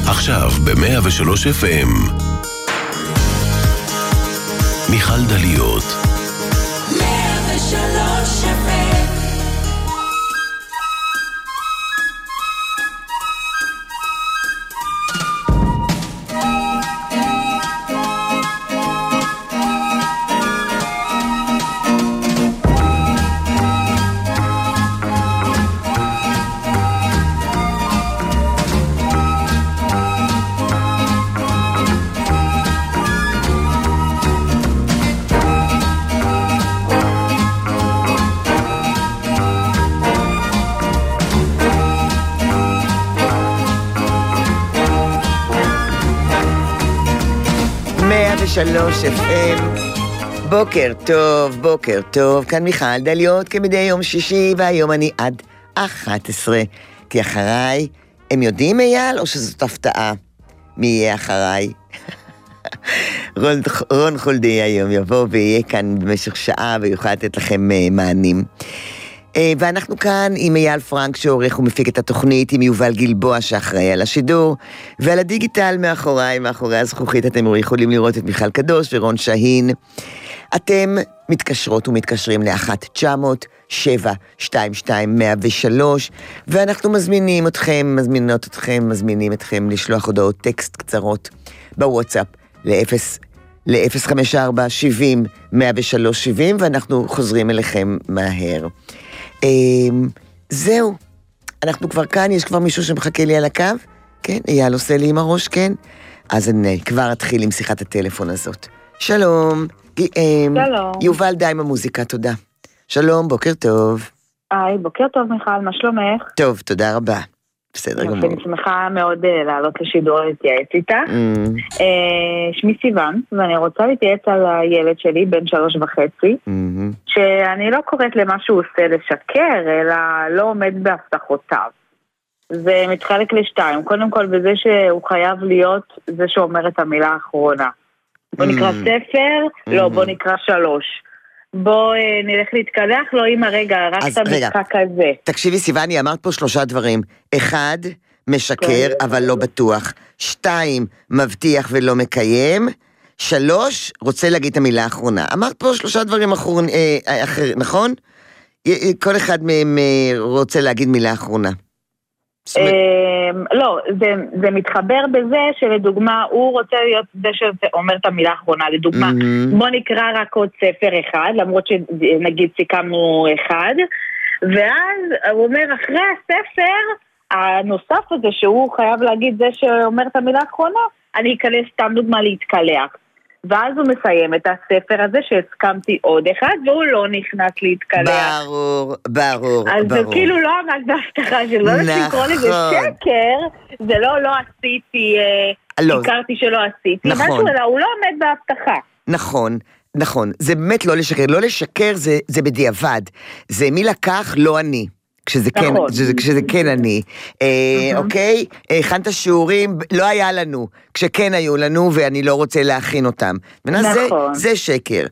עכשיו ב-103 FM. מיכל דליות. 103 FM. שלוש FM, בוקר טוב, כאן מיכל דליות כמדי יום שישי, והיום אני עד 11, כי אחריי, הם יודעים אייל או שזאת הפתעה? מי יהיה אחריי? רון חולדי היום יבוא ויהיה כאן במשך שעה ויוכל לתת לכם מענים. ואנחנו כאן עם אייל פרנק שעורך ומפיק את התוכנית, עם יובל גלבוע שאחראי על השידור, ועל הדיגיטל מאחורי הזכוכית אתם יכולים לראות את מיכל קדוש ורון שהין. אתם מתקשרות ומתקשרים ל-1-900-722-103, ואנחנו מזמינים אתכם לשלוח הודעות טקסט קצרות בוואטסאפ ל-054-70-103-70, ואנחנו חוזרים אליכם מהר. זהו, אנחנו כבר כאן, יש כבר מישהו שמחכה לי על הקו? כן, אייל עושה לי עם הראש, כן? אז אני כבר אתחיל עם שיחת הטלפון הזאת. שלום. שלום. יובל די עם המוזיקה, תודה. שלום, בוקר טוב. היי, בוקר טוב מיכל, מה שלומך? טוב, תודה רבה. בסדר גמור. אני שמחה מאוד לעלות לשידור להתייעץ איתה. שמי סיוון, ואני רוצה להתייעץ על הילד שלי, בן 3.5, שאני לא קוראת למה שהוא עושה לשקר, אלא לא עומד בהבטחותיו. זה מתחלק לשתיים. קודם כל בזה שהוא חייב להיות זה שאומר את המילה האחרונה. בוא נקרא ספר, לא, בוא נקרא 3. בוא נלך להתקלח, לא עם הרגע, רק את המשחק הזה. תקשיבי סיוני, אמרת פה 3 דברים. 1, משקר, אבל לא בטוח. 2, מבטיח ולא מקיים. 3, רוצה להגיד את המילה האחרונה. אמרת פה 3 דברים אחרים, נכון? כל אחד מהם רוצה להגיד מילה אחרונה. לא, זה מתחבר בזה שלדוגמה הוא רוצה להיות זה שאומר את המילה האחרונה. לדוגמה, בוא נקרא רק עוד ספר אחד, למרות שנגיד סיכמנו אחד, ואז הוא אומר אחרי הספר הנוסף הזה שהוא חייב להגיד זה שאומר את המילה האחרונה, אני אכנס סתם דוגמה להתקלח, ואז הוא מסיים את הספר הזה שהסכמתי עוד אחד, והוא לא נכנס להתקלח. ברור. אז זה כאילו לא עמד בהבטחה שלו, לא לקרוא לזה שקר, זה לא עשיתי, הכרתי שלא עשיתי, משהו, אלא הוא לא עומד בהבטחה. נכון, זה באמת לא לשקר, לא לשקר זה בדיעבד, זה מי לקח, לא אני. כשזה כן אני, אוקיי? הכנת שיעורים, לא היה לנו, כשכן היו לנו, ואני לא רוצה להכין אותם. נכון. זה שקר.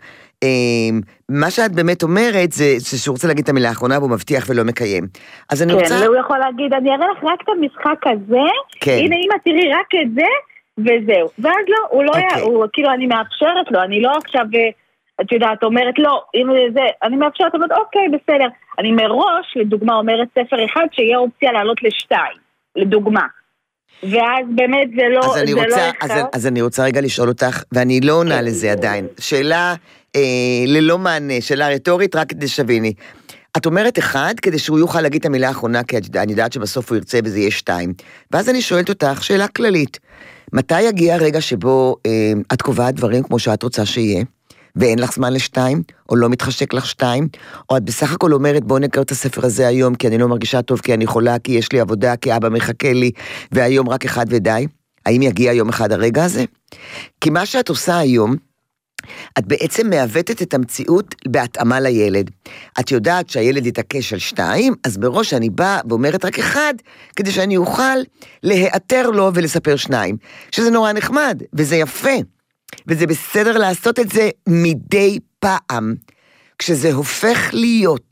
מה שאת באמת אומרת, זה שהוא רוצה להגיד את המילה האחרונה, והוא מבטיח ולא מקיים. אז אני רוצה... כן, והוא יכול להגיד, אני אראה לך רק את המשחק הזה, הנה אמא תראי רק את זה, וזהו. ואז לא, הוא לא היה, כאילו אני מאפשרת לו, אני לא עכשיו... את יודעת, אומרת, לא, אם זה, אני מאפשרת, אומרת, אוקיי, בסדר. אני מראש, לדוגמה, אומרת ספר אחד, שיהיה אופציה לעלות ל2, לדוגמה. ואז באמת זה לא... אז אני רוצה רגע לשאול אותך, ואני לא עונה לזה עדיין. שאלה ללא מענה, שאלה רטורית, רק כדי שביני. את אומרת 1, כדי שהוא יוכל להגיד את המילה האחרונה, כי אני יודעת שבסוף הוא ירצה וזה יהיה 2. ואז אני שואלת אותך, שאלה כללית. מתי יגיע הרגע שבו את קובעת דברים כמו שאת רוצה שיהיה? ואין לך זמן ל2, או לא מתחשק לך 2, או את בסך הכל אומרת, בוא נקרא את הספר הזה היום, כי אני לא מרגישה טוב, כי אני חולה, כי יש לי עבודה, כי אבא מחכה לי, והיום רק 1 ודי. האם יגיע יום אחד הרגע הזה? כי מה שאת עושה היום, את בעצם מעוותת את המציאות בהתאמה לילד. את יודעת שהילד יתעקש על 2, אז בראש אני באה ואומרת רק 1, כדי שאני אוכל להיעתר לו ולספר 2, שזה נורא נחמד, וזה יפה. וזה בסדר לעשות את זה מדי פעם, כשזה הופך להיות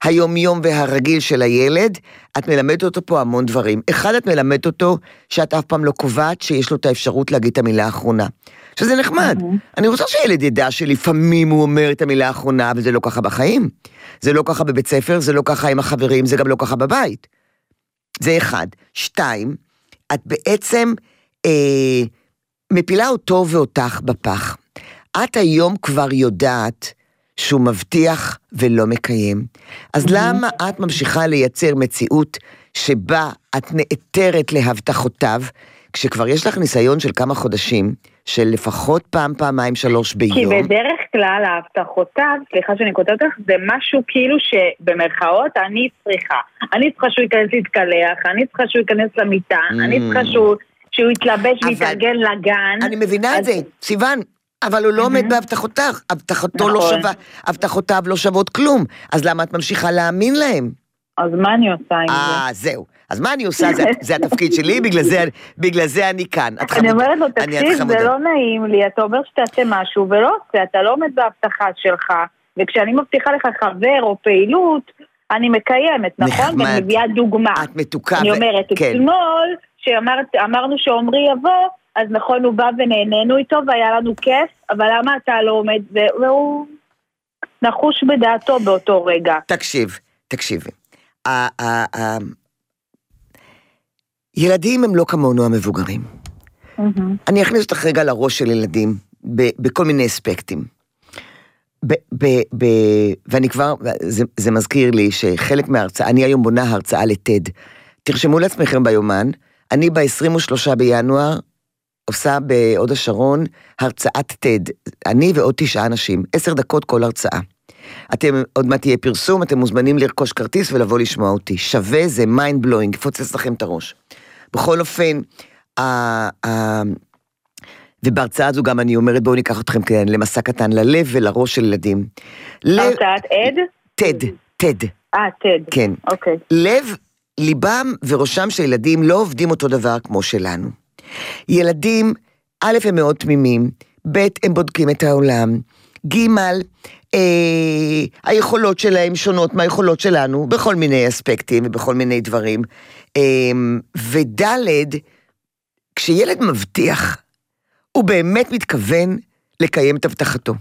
היומיום והרגיל של הילד, את מלמדת אותו פה המון דברים. אחד, את מלמדת אותו שאת אף פעם לא קובעת שיש לו את האפשרות להגיד את המילה האחרונה. שזה נחמד. אני רוצה שילד ידע שלפעמים הוא אומר את המילה האחרונה, וזה לא ככה בחיים. זה לא ככה בבית ספר, זה לא ככה עם החברים, זה גם לא ככה בבית. זה אחד. 2, את בעצם מפילה אותו ואותך בפח. את היום כבר יודעת שהוא מבטיח ולא מקיים. אז למה את ממשיכה לייצר מציאות שבה את נאתרת להבטחותיו, כשכבר יש לך ניסיון של כמה חודשים, של לפחות פעם, פעמיים, 3 ביום? כי בדרך כלל ההבטחותיו, סליחה שאני כותבת לך, זה משהו כאילו שבמרכאות אני צריכה. אני צריכה שהוא ייכנס להתקלח, אני צריכה שהוא ייכנס למיטה, אני צריכה שהוא יתלבש ויתארגן לגן. אני מבינה את זה, סיוון. אבל הוא לא עומד בהבטחותיו, הבטחותיו לא שוות כלום, אז למה את ממשיכה להאמין להם? אז מה אני עושה עם זה? זהו, אז מה אני עושה, זה התפקיד שלי, בגלל זה אני כאן. אני אומרת לו, תקשיב, זה לא נעים לי, אתה אומר שתעשה משהו ולא עושה, אתה לא עומד בהבטחה שלך, וכשאני מבטיחה לך חבר או פעילות, אני מקיימת, נכון? ואני מביאה דוגמה. את מתוקה. אני אומרת, אתמול, שאמרנו שעומרי יבוא, אז נכון, הוא בא ונהננו איתו, והיה לנו כיף, אבל למה אתה לא עומד, והוא נחוש בדעתו באותו רגע. תקשיבי. ילדים הם לא כמונו המבוגרים. אני אכניס אותך רגע לראש של ילדים, בכל מיני אספקטים. ואני כבר, זה מזכיר לי שחלק מההרצאה, אני היום בונה הרצאה לטד. תרשמו לעצמכם ביומן, אני ב-23 בינואר, עושה בהוד השרון הרצאת טד, אני ועוד 9 אנשים, 10 דקות כל הרצאה. אתם, עוד מעט תהיה פרסום, אתם מוזמנים לרכוש כרטיס ולבוא לשמוע אותי. שווה, זה mind blowing, יפוצץ לכם את הראש. בכל אופן, ובהרצאה הזו גם אני אומרת, בואו ניקח אתכם כאן למסע קטן, ללב ולראש של ילדים. הרצאת עד? טד. טד. כן. אוקיי. לב, ליבם וראשם של ילדים לא עובדים אותו דבר כמו שלנו. ילדים, א' הם מאוד תמימים, ב' הם בודקים את העולם, ג' היכולות שלהם שונות מהיכולות שלנו, בכל מיני אספקטים ובכל מיני דברים, וד' כשילד מבטיח, הוא באמת מתכוון לקיים את הבטחתו.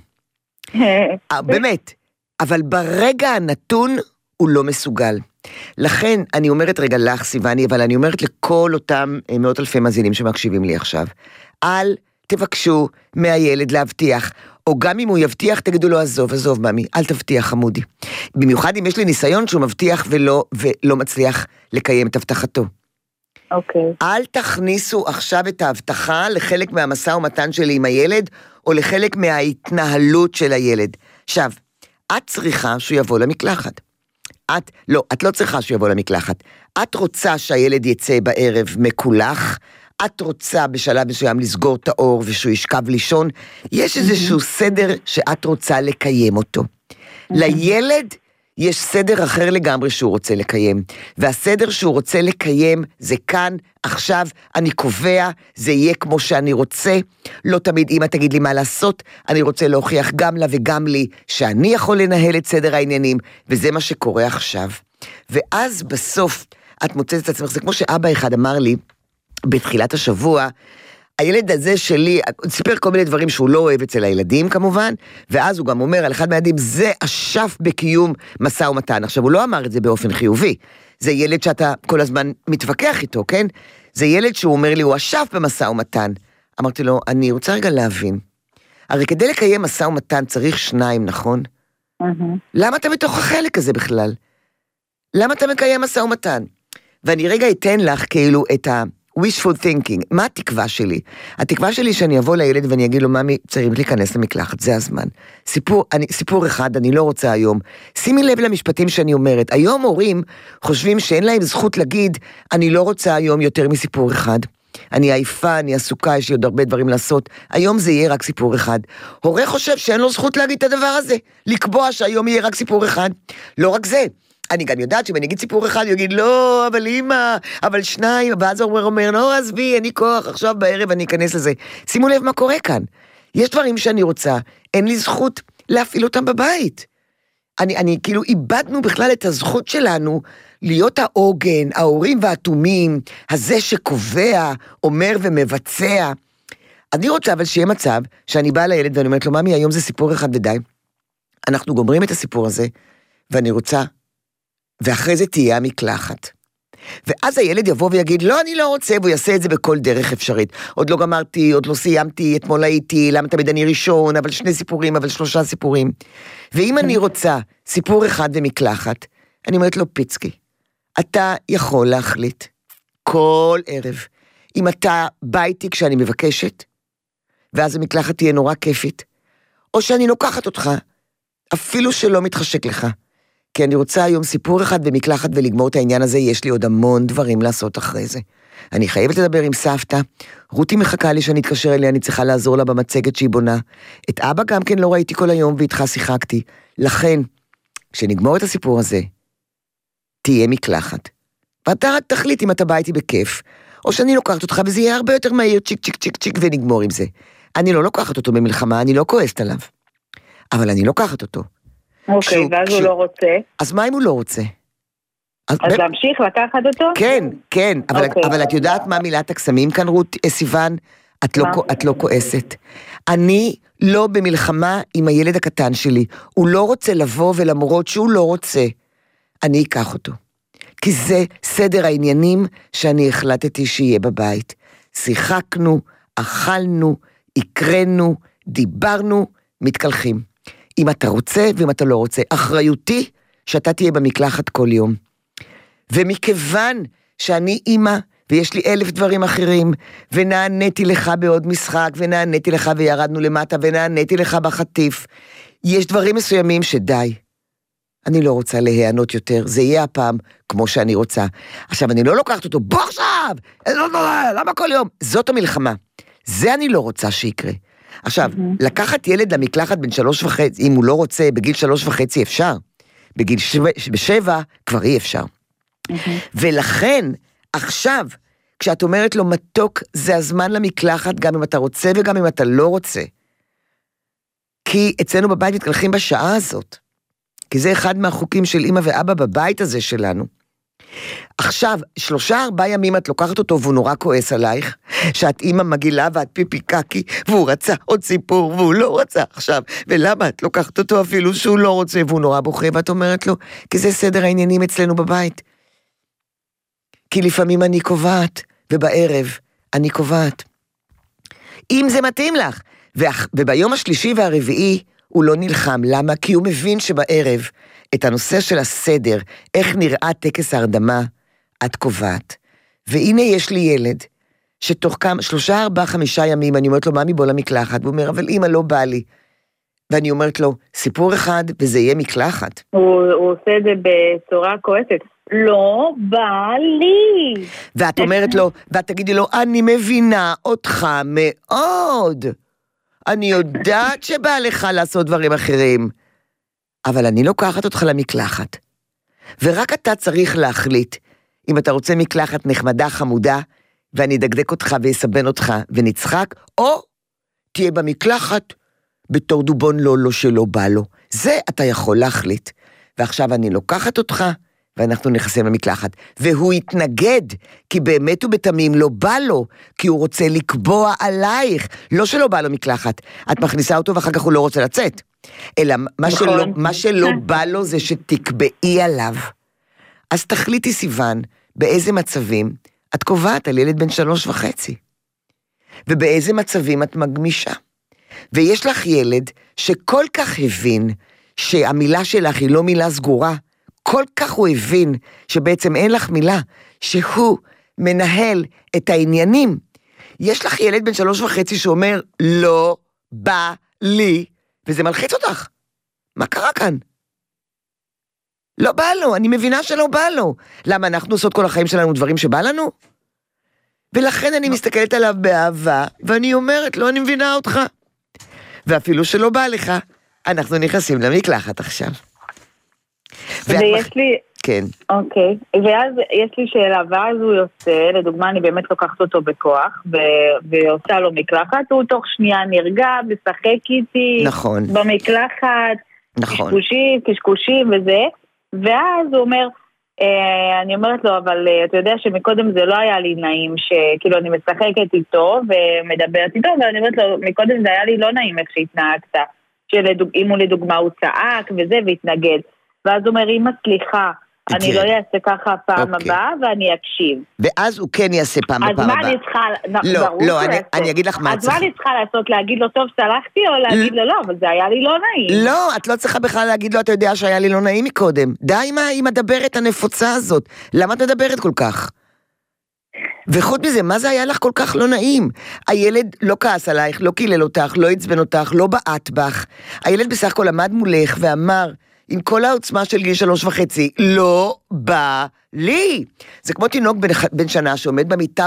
באמת, אבל ברגע הנתון הוא לא מסוגל. לכן אני אומרת רגע לך סיווני, אבל אני אומרת לכל אותם 100,000 מאזינים שמקשיבים לי עכשיו, אל תבקשו מהילד להבטיח, או גם אם הוא יבטיח תגידו לו עזוב ממי, אל תבטיח חמודי. במיוחד אם יש לי ניסיון שהוא מבטיח ולא מצליח לקיים את הבטחתו. אוקיי. אל תכניסו עכשיו את ההבטחה לחלק מהמשא ומתן שלי עם הילד, או לחלק מההתנהלות של הילד. עכשיו, את צריכה שהוא יבוא למקלחת. את לא צריכה שהוא יבוא למקלחת. את רוצה שהילד יצא בערב מקולח, את רוצה בשלב מסוים לסגור את האור ושהוא ישכב לישון, יש איזשהו סדר שאת רוצה לקיים אותו. לילד יש סדר אחר לגמרי שהוא רוצה לקיים, והסדר שהוא רוצה לקיים זה כאן, עכשיו, אני קובע, זה יהיה כמו שאני רוצה, לא תמיד אמא תגיד לי מה לעשות, אני רוצה להוכיח גם לה וגם לי, שאני יכול לנהל את סדר העניינים, וזה מה שקורה עכשיו. ואז בסוף, את מוצאת את עצמך, זה כמו שאבא אחד אמר לי, בתחילת השבוע, הילד הזה שלי, סיפר כל מיני דברים שהוא לא אוהב אצל הילדים כמובן, ואז הוא גם אומר על אחד מהילדים, זה אשף בקיום מסע ומתן. עכשיו, הוא לא אמר את זה באופן חיובי, זה ילד שאתה כל הזמן מתווכח איתו, כן? זה ילד שהוא אומר לי, הוא אשף במסע ומתן. אמרתי לו, אני רוצה רגע להבין, הרי כדי לקיים מסע ומתן צריך 2, נכון? למה אתה בתוך החלק הזה בכלל? למה אתה מקיים מסע ומתן? ואני רגע אתן לך כאילו את wishful thinking, מה התקווה שלי? התקווה שלי שאני אבוא לילד ואני אגיד לו, ממי, צריך להיכנס למקלחת, זה הזמן. סיפור אחד, אני לא רוצה היום. שימי לב למשפטים שאני אומרת, היום הורים חושבים שאין להם זכות להגיד, אני לא רוצה היום יותר מסיפור אחד. אני עייפה, אני עסוקה, יש לי עוד הרבה דברים לעשות. היום זה יהיה רק סיפור אחד. הורה חושב שאין לו זכות להגיד את הדבר הזה, לקבוע שהיום יהיה רק סיפור אחד. לא רק זה. אני גם יודעת שאם אני אגיד סיפור אחד, הוא יגיד, לא, אבל אמא, אבל 2, ואז הוא אומר, לא, עזבי, אין לי כוח, עכשיו בערב אני אכנס לזה. שימו לב מה קורה כאן. יש דברים שאני רוצה, אין לי זכות להפעיל אותם בבית. אני כאילו איבדנו בכלל את הזכות שלנו להיות העוגן, ההורים והאטומים, הזה שקובע, אומר ומבצע. אני רוצה אבל שיהיה מצב שאני באה לילד ואני אומרת לו, ממי, היום זה סיפור אחד ודי. אנחנו גומרים את הסיפור הזה, ואני רוצה, ואחרי זה תהיה המקלחת. ואז הילד יבוא ויגיד, לא, אני לא רוצה, והוא יעשה את זה בכל דרך אפשרית. עוד לא גמרתי, עוד לא סיימתי, אתמול הייתי, למה תמיד אני ראשון, אבל 2 סיפורים, אבל 3 סיפורים. ואם אני רוצה סיפור אחד ומקלחת, אני אומרת לו, פיצקי, אתה יכול להחליט כל ערב, אם אתה בא איתי כשאני מבקשת, ואז המקלחת תהיה נורא כיפית, או שאני לוקחת אותך, אפילו שלא מתחשק לך, כי אני רוצה היום סיפור אחד במקלחת ולגמור את העניין הזה, יש לי עוד המון דברים לעשות אחרי זה. אני חייבת לדבר עם סבתא, רותי מחכה לי שאני אתקשר אליה, אני צריכה לעזור לה במצגת שהיא בונה. את אבא גם כן לא ראיתי כל היום ואיתך שיחקתי. לכן, כשנגמור את הסיפור הזה, תהיה מקלחת. ואתה רק תחליט אם אתה בא איתי בכיף, או שאני לוקחת אותך וזה יהיה הרבה יותר מהיר, צ'יק צ'יק צ'יק צ'יק ונגמור עם זה. אני לא לוקחת אותו במלחמה, אני לא כועסת עליו. אבל אני לוקחת אותו. אוקיי, ואז הוא לא רוצה. אז מה אם הוא לא רוצה? אז להמשיך לקחת אותו? כן, כן, אבל את יודעת מה מילת הקסמים כאן, רות סיוון? את לא כועסת. אני לא במלחמה עם הילד הקטן שלי. הוא לא רוצה לבוא ולמרות שהוא לא רוצה, אני אקח אותו. כי זה סדר העניינים שאני החלטתי שיהיה בבית. שיחקנו, אכלנו, הקרנו, דיברנו, מתקלחים. אם אתה רוצה ואם אתה לא רוצה. אחריותי שאתה תהיה במקלחת כל יום. ומכיוון שאני אימא, ויש לי 1000 דברים אחרים, ונעניתי לך בעוד משחק, ונעניתי לך וירדנו למטה, ונעניתי לך בחטיף, יש דברים מסוימים שדי. אני לא רוצה להיענות יותר, זה יהיה הפעם כמו שאני רוצה. עכשיו, אני לא לוקחת אותו, בוא עכשיו! למה כל יום? זאת המלחמה. זה אני לא רוצה שיקרה. עכשיו, לקחת ילד למקלחת בין 3.5, אם הוא לא רוצה, בגיל 3.5 אפשר. בגיל 7 כבר אי אפשר. ולכן, עכשיו, כשאת אומרת לו, מתוק, זה הזמן למקלחת, גם אם אתה רוצה וגם אם אתה לא רוצה. כי אצלנו בבית מתקלחים בשעה הזאת. כי זה אחד מהחוקים של אמא ואבא בבית הזה שלנו. עכשיו, 3-4 ימים את לוקחת אותו והוא נורא כועס עלייך, שאת אמא מגילה ואת פיפי קקי, והוא רצה עוד סיפור והוא לא רצה עכשיו, ולמה את לוקחת אותו אפילו שהוא לא רוצה והוא נורא בוכה, ואת אומרת לו, כי זה סדר העניינים אצלנו בבית. כי לפעמים אני קובעת, ובערב אני קובעת. אם זה מתאים לך, וביום השלישי והרביעי הוא לא נלחם, למה? כי הוא מבין שבערב את הנושא של הסדר, איך נראה טקס ההרדמה, את קובעת. והנה יש לי ילד, שתוך 3-4-5 ימים, אני אומרת לו, ממי בוא למקלחת, והוא אומר, אבל אמא לא בא לי. ואני אומרת לו, סיפור אחד, וזה יהיה מקלחת. הוא עושה את זה בצורה כועסת. לא בא לי. ואת אומרת לו, ואת תגידי לו, אני מבינה אותך מאוד. אני יודעת שבא לך לעשות דברים אחרים. אבל אני לוקחת אותך למקלחת. ורק אתה צריך להחליט, אם אתה רוצה מקלחת נחמדה חמודה, ואני אדקדק אותך ויסבן אותך ונצחק, או תהיה במקלחת בתור דובון לא שלא בא לו. זה אתה יכול להחליט. ועכשיו אני לוקחת אותך, ואנחנו נכנסים למקלחת. והוא יתנגד, כי באמת ובתמים לא בא לו, כי הוא רוצה לקבוע עלייך. לא שלא בא לו מקלחת. את מכניסה אותו ואחר כך הוא לא רוצה לצאת. אלא מה שלא בא לו זה שתקבעי עליו. אז תחליטי סיוון, באיזה מצבים את קובעת על ילד בן 3.5. ובאיזה מצבים את מגמישה. ויש לך ילד שכל כך הבין שהמילה שלך היא לא מילה סגורה, כל כך הוא הבין שבעצם אין לך מילה, שהוא מנהל את העניינים. יש לך ילד בן 3.5 שאומר, לא בא לי, וזה מלחיץ אותך. מה קרה כאן? לא בא לו, אני מבינה שלא בא לו. למה אנחנו עושות כל החיים שלנו דברים שבא לנו? ולכן אני מסתכלת עליו באהבה, ואני אומרת לו, אני מבינה אותך. ואפילו שלא בא לך, אנחנו נכנסים למקלחת עכשיו. ויש לי... כן. אוקיי, ואז יש לי שאלה, ואז הוא יוצא, לדוגמה אני באמת לוקחת אותו בכוח, ועושה לו מקלחת, הוא תוך שנייה נרגע, משחק איתי, נכון. במקלחת, נכון. קשקושים וזה, ואז הוא אומר, אני אומרת לו, אבל אתה יודע שמקודם זה לא היה לי נעים, שכאילו אני משחקת איתו ומדברת איתו, ואני אומרת לו, מקודם זה היה לי לא נעים איך שהתנהגת, אם הוא לדוגמה הוא צעק וזה והתנגד, ואז הוא אומר, אמא סליחה, אני לא אעשה ככה פעם הבאה ואני אקשיב. ואז הוא כן יעשה פעם הבאה. אז מה אני צריכה... לא, אני אגיד לך מה אז מה אני צריכה לעשות? להגיד לו טוב סלחתי או להגיד לו לא, אבל זה היה לי לא נעים. לא, את לא צריכה בכלל להגיד לו, אתה יודע שהיה לי לא נעים מקודם. די עם הדברת הנפוצה הזאת. למה את מדברת כל כך? וחוץ מזה, מה זה היה לך כל כך לא נעים? הילד לא כעס עלייך, לא קילל אותך, לא עצבן אותך, לא בעט בך. הילד בסך הכל עמד מולך ואמר, עם כל העוצמה של גיל 3.5, לא בא לי. זה כמו תינוק בן שנה שעומד במיטה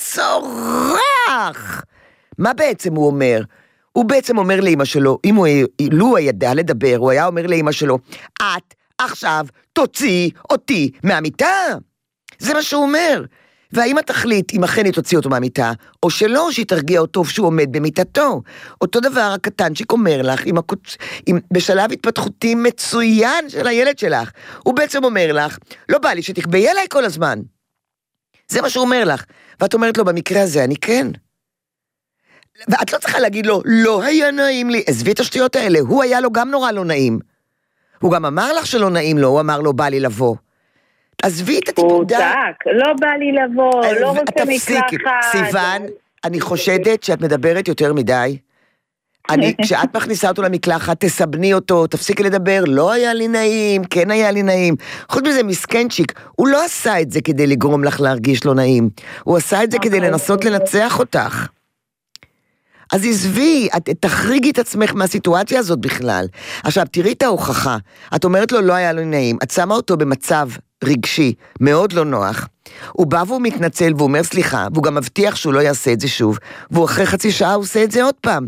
וצורח. מה בעצם הוא אומר? הוא בעצם אומר לאמא שלו, לו הוא ידע לדבר, הוא היה אומר לאמא שלו, את עכשיו תוציא אותי מהמיטה. זה מה שהוא אומר. והאמא תחליט אם אכן היא תוציא אותו מהמיטה, או שלא, שהיא תרגיע אותו שהוא עומד במיטתו. אותו דבר הקטנצ'יק אומר לך, בשלב התפתחותי מצוין של הילד שלך, הוא בעצם אומר לך, לא בא לי שתחביא אליי כל הזמן. זה מה שהוא אומר לך. ואת אומרת לו, במקרה הזה, אני כן. ואת לא צריכה להגיד לו, לא היה נעים לי. עזבי את השטויות האלה, הוא היה לו גם נורא לא נעים. הוא גם אמר לך שלא נעים לו, הוא אמר לו, בא לי לבוא. עזבי את הטיפודה. הוא צעק, לא בא לי לבוא, לא רוצה מקלחת. סיוון, אני חושדת שאת מדברת יותר מדי. כשאת מכניסה אותו למקלחת, תסבני אותו, תפסיקי לדבר, לא היה לי נעים, כן היה לי נעים. חוץ מזה מסקנצ'יק, הוא לא עשה את זה כדי לגרום לך להרגיש לא נעים. הוא עשה את זה כדי לנסות לנצח אותך. אז עזבי, תחריגי את עצמך מהסיטואציה הזאת בכלל. עכשיו, תראי את ההוכחה. את אומרת לו, לא היה לו נעים. את שמה אותו במצב רגשי, מאוד לא נוח. הוא בא והוא מתנצל והוא אומר סליחה, והוא גם מבטיח שהוא לא יעשה את זה שוב, והוא אחרי חצי שעה הוא עושה את זה עוד פעם.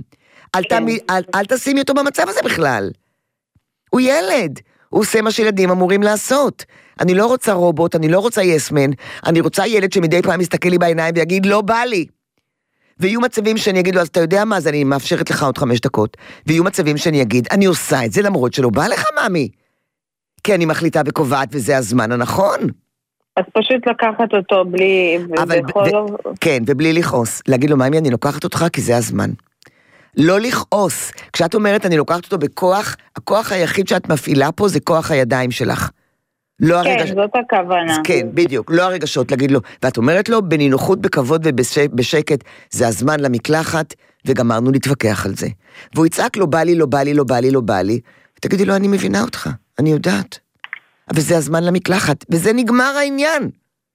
אל תשימי אותו במצב הזה בכלל. הוא ילד, הוא עושה מה שילדים אמורים לעשות. אני לא רוצה רובוט, אני לא רוצה יסמן, אני רוצה ילד שמדי פעם יסתכל לי בעיניים ויגיד, לא בא לי. ויהיו מצבים שאני אגיד לו, אז אתה יודע מה, אז אני מאפשרת לך עוד 5 דקות. ויהיו מצבים שאני אגיד, אני עושה את זה למרות שלא בא לך, מאמי. כי אני מחליטה וקובעת וזה הזמן הנכון. אז פשוט לקחת אותו בלי... כן, ובלי לכעוס. להגיד לו, מאמי, אני לוקחת אותך כי זה הזמן. לא לכעוס. כשאת אומרת, אני לוקחת אותו בכוח, הכוח היחיד שאת מפעילה פה זה כוח הידיים שלך. לא כן, זאת הכוונה. כן, בדיוק, לא הרגשות, להגיד לו. ואת אומרת לו, בנינוחות, בכבוד ובשקט, זה הזמן למקלחת, וגמרנו להתווכח על זה. והוא יצעק לו, בא לי, לא בא לי, לא בא לי, לא בא לי. ותגידי לו, אני מבינה אותך, אני יודעת. אבל זה הזמן למקלחת, וזה נגמר העניין.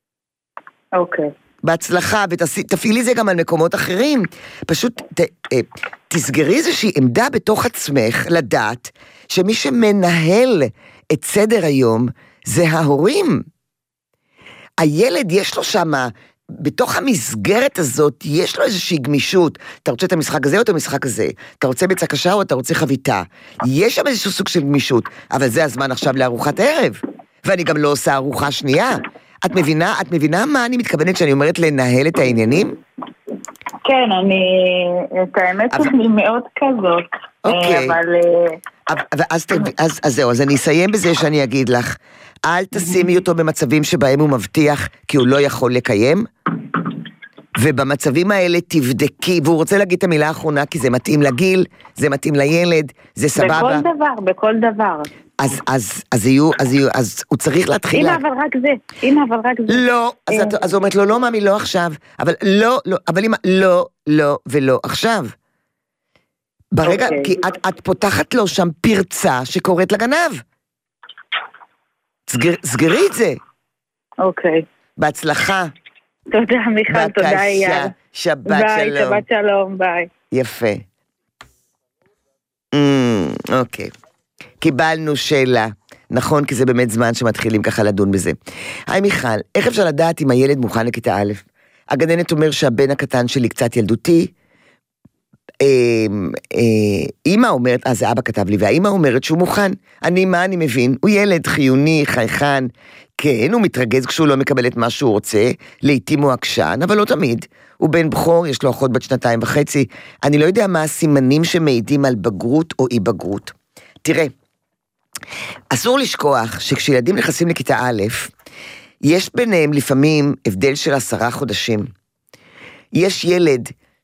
אוקיי. בהצלחה, ותפעילי זה גם על מקומות אחרים. פשוט תסגרי איזושהי עמדה בתוך עצמך, לדעת שמי שמנהל את סדר היום, זה ההורים. הילד יש לו שמה, בתוך המסגרת הזאת, יש לו איזושהי גמישות. אתה רוצה את המשחק הזה או את המשחק הזה? אתה רוצה ביצה קשה או אתה רוצה חביתה? יש שם איזשהו סוג של גמישות, אבל זה הזמן עכשיו לארוחת ערב. ואני גם לא עושה ארוחה שנייה. את מבינה מה אני מתכוונת שאני אומרת לנהל את העניינים? כן, את האמת אני מאוד כזאת. אוקיי. אז זהו, אז אני אסיים בזה שאני אגיד לך, אל תשימי אותו במצבים שבהם הוא מבטיח כי הוא לא יכול לקיים, ובמצבים האלה תבדקי, והוא רוצה להגיד את המילה האחרונה כי זה מתאים לגיל, זה מתאים לילד, זה סבבה. בכל דבר. אז הוא צריך להתחיל... אמא אבל רק זה. לא, אז הוא אומרת לו, לא מאמי, לא עכשיו, אבל אמא, לא ולא עכשיו. ברגע, כי את פותחת לו שם פרצה שקוראת לגנב. סגרי את זה. אוקיי. בהצלחה. תודה מיכל, תודה אייל. שבת שלום. ביי, שבת שלום, ביי. יפה. אוקיי. קיבלנו שאלה. נכון, כי זה באמת זמן שמתחילים ככה לדון בזה. היי מיכל, איך אפשר לדעת אם הילד מוכן לכיתה א'? הגננת אומר שהבן הקטן שלי קצת ילדותי, אמא אומרת, זה אבא כתב לי, והאמא אומרת שהוא מוכן. אני מבין? הוא ילד חיוני, חייכן, כן, הוא מתרגז כשהוא לא מקבל את מה שהוא רוצה, לעתים הוא עקשן, אבל לא תמיד. הוא בן בכור, יש לו אחות בת 2.5, אני לא יודע מה הסימנים שמעידים על בגרות או אי בגרות. תראה, אסור לשכוח שכשילדים נכנסים לכיתה א', יש ביניהם לפעמים הבדל של 10 חודשים. יש ילד